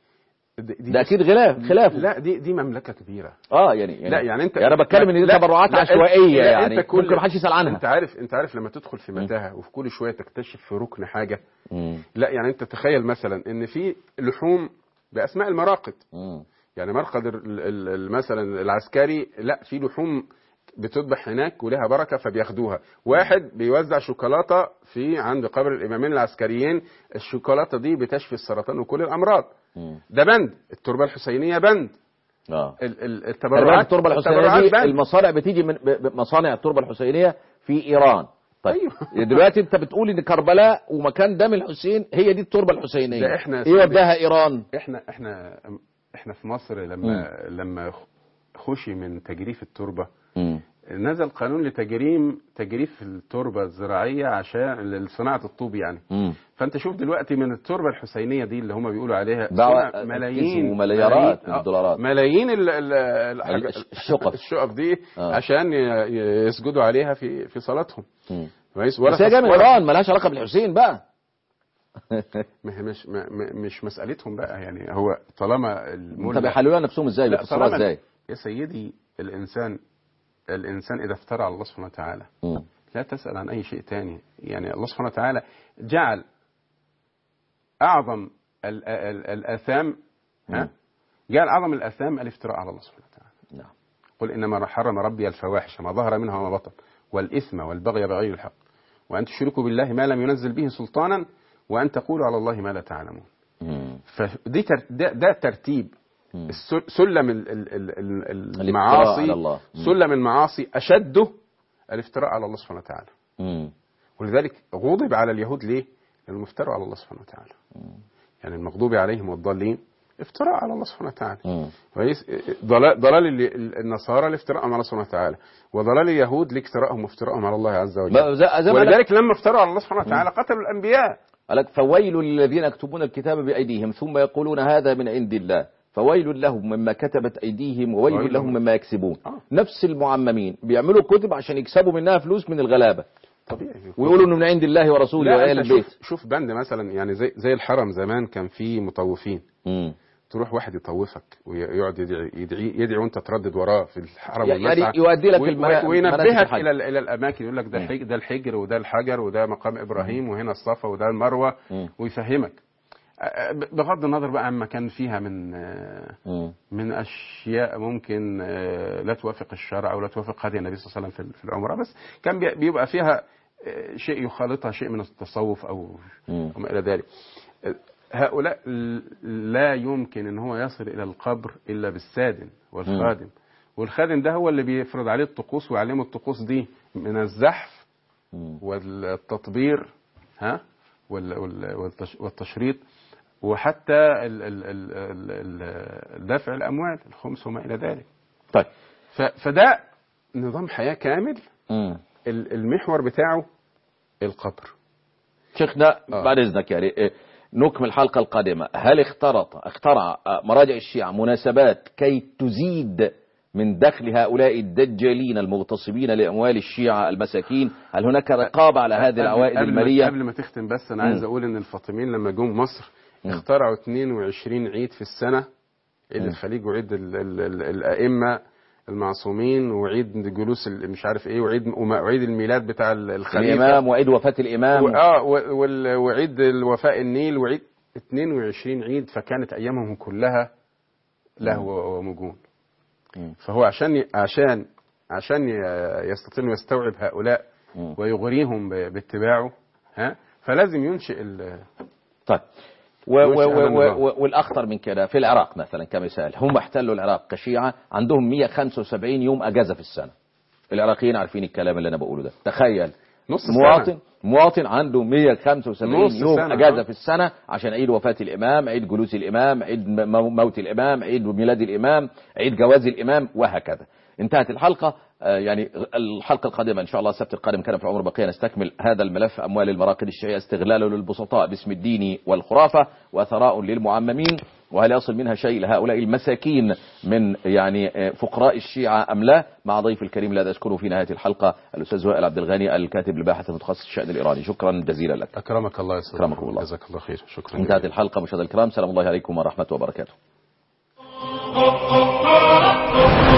ده اكيد خلاف. لا دي مملكه كبيره. يعني لا يعني انت انا بتكلم ان دي تبرعات عشوائيه، يعني ممكن ما حدش يسال عنها. انت عارف لما تدخل في متاهه وفي كل شويه تكتشف في ركن حاجه. لا يعني انت تخيل مثلا ان في لحوم باسماء المراقد. يعني مرقد مثلا العسكري، لا في لحوم بتذبح هناك ولها بركه فبياخدوها. واحد بيوزع شوكولاته في عند قبر الامامين العسكريين، الشوكولاته دي بتشفي السرطان وكل الامراض. ده بند. التربه الحسينيه بند. التربه الحسينيه دي المصانع بتيجي من مصانع التربه الحسينيه في ايران. طيب دلوقتي انت بتقول ان كربلاء ومكان دم الحسين هي دي التربه الحسينيه، ايه وداها ايران؟ احنا في مصر لما خشي من تجريف التربه نزل قانون تجريف التربه الزراعيه عشان لصناعه الطوب يعني. فانت شوف دلوقتي من التربه الحسينيه دي اللي هم بيقولوا عليها ملايين ومليارات الدولارات، ملايين الشقق دي عشان يسجدوا عليها في صلاتهم. بس هي جايه من ايران، مالهاش علاقه بالحسين بقى. مش مسألتهم بقى، يعني هو طالما طب يحللوها نفسهم ازاي؟ بيفسروها ازاي؟ يا سيدي الإنسان إذا افترى على الله سبحانه وتعالى لا تسأل عن أي شيء تاني. يعني الله سبحانه وتعالى جعل أعظم الآثام جعل أعظم الآثام الافتراء على الله سبحانه وتعالى. قل إنما حرم ربي الفواحش ما ظهر منها وما بطن والإثم والبغي بغير الحق وأن تشركوا بالله ما لم ينزل به سلطانا وأن تقولوا على الله ما لا تعلمون. فدي ده ترتيب سلم المعاصي. سلم المعاصي أشده الافتراء على الله سبحانه وتعالى. ولذلك غضب على اليهود ليه؟ لأنهم افتروا على الله سبحانه وتعالى. يعني المغضوب عليهم والضالين افتراء على الله سبحانه وتعالى. ضلال النصارى لافتراءهم على الله سبحانه وتعالى، وضلال اليهود لافتراءهم وافتراءهم على الله عز وجل. ولذلك لما افتروا على الله سبحانه وتعالى قتلوا الأنبياء. قالك فويل للذين يكتبون الكتاب بأيديهم ثم يقولون هذا من عند الله فويل لهم مما كتبت أيديهم وويل لهم مما يكسبون. نفس المعممين بيعملوا كتب عشان يكسبوا منها فلوس من الغلابة طبيعي، ويقولوا انه من عند الله ورسوله وآل البيت. شوف بند مثلا، يعني زي الحرم زمان كان فيه مطوفين. تروح واحد يطوفك ويقعد يدعي وانت تردد وراه في الحرم يعني يؤدي لك وينبهك الى الاماكن، يقول لك ده الحجر وده الحجر وده مقام ابراهيم وهنا الصفا وده المروه، ويفهمك بغض النظر بقى عما كان فيها من اشياء ممكن لا توافق الشرع او لا توافق هدي النبي صلى الله عليه وسلم في العمره، بس كان بيبقى فيها شيء يخالطها شيء من التصوف او ما الى ذلك. هؤلاء لا يمكن ان هو يصل الى القبر الا بالسادن والخادم، والخادم ده هو اللي بيفرض عليه الطقوس ويعلمه الطقوس دي من الزحف والتطبير والتشريط، وحتى دفع الاموال الخمس وما الى ذلك. طيب فده نظام حياة كامل المحور بتاعه القبر. شيخنا بعد اذنك يعني نكمل الحلقة القادمة. هل اخترع مراجع الشيعة مناسبات كي تزيد من دخل هؤلاء الدجالين المغتصبين لأموال الشيعة المساكين؟ هل هناك رقابة على هذه العوائد المالية؟ قبل ما تختم بس أنا عايز أقول إن الفاطميين لما جم مصر اخترعوا 22 عيد في السنة، عيد الخليج وعيد الأئمة المعصومين وعيد جلوس مش عارف ايه وعيد الميلاد بتاع الخليفة الإمام وعيد وفاة الإمام وعيد الوفاء النيل وعيد 22 عيد، فكانت أيامهم كلها لهو ومجون. فهو عشان يستطيع أن يستوعب هؤلاء ويغريهم باتباعه فلازم ينشئ طيب والأخطر من كده في العراق مثلا كمثال، هم احتلوا العراق كشيعة عندهم 175 يوم أجازة في السنة. العراقيين عارفين الكلام اللي أنا بقوله ده. تخيل مواطن عنده 175 يوم أجازة في السنة عشان عيد وفاة الإمام، عيد جلوس الإمام، عيد موت الإمام، عيد ميلاد الإمام، عيد جواز الإمام، وهكذا. انتهت الحلقة. يعني الحلقة القادمة إن شاء الله السبت القادم كان في العمر بقية نستكمل هذا الملف، أموال المراقد الشيعية استغلاله للبسطاء باسم الدين والخرافة وثراء للمعممين، وهل يصل منها شيء لهؤلاء المساكين من يعني فقراء الشيعة أم لا، مع ضيف الكريم الذي أشكره في نهاية الحلقة الأستاذ وائل عبد الغني الكاتب الباحث المتخصص في الشأن الإيراني. شكرا جزيلا لك. أكرمك الله يا أكرمك الله. جزاك الله خير. شكرا. انتهت الحلقة مشاهدينا الكرام، سلام الله عليكم ورحمة وبركاته.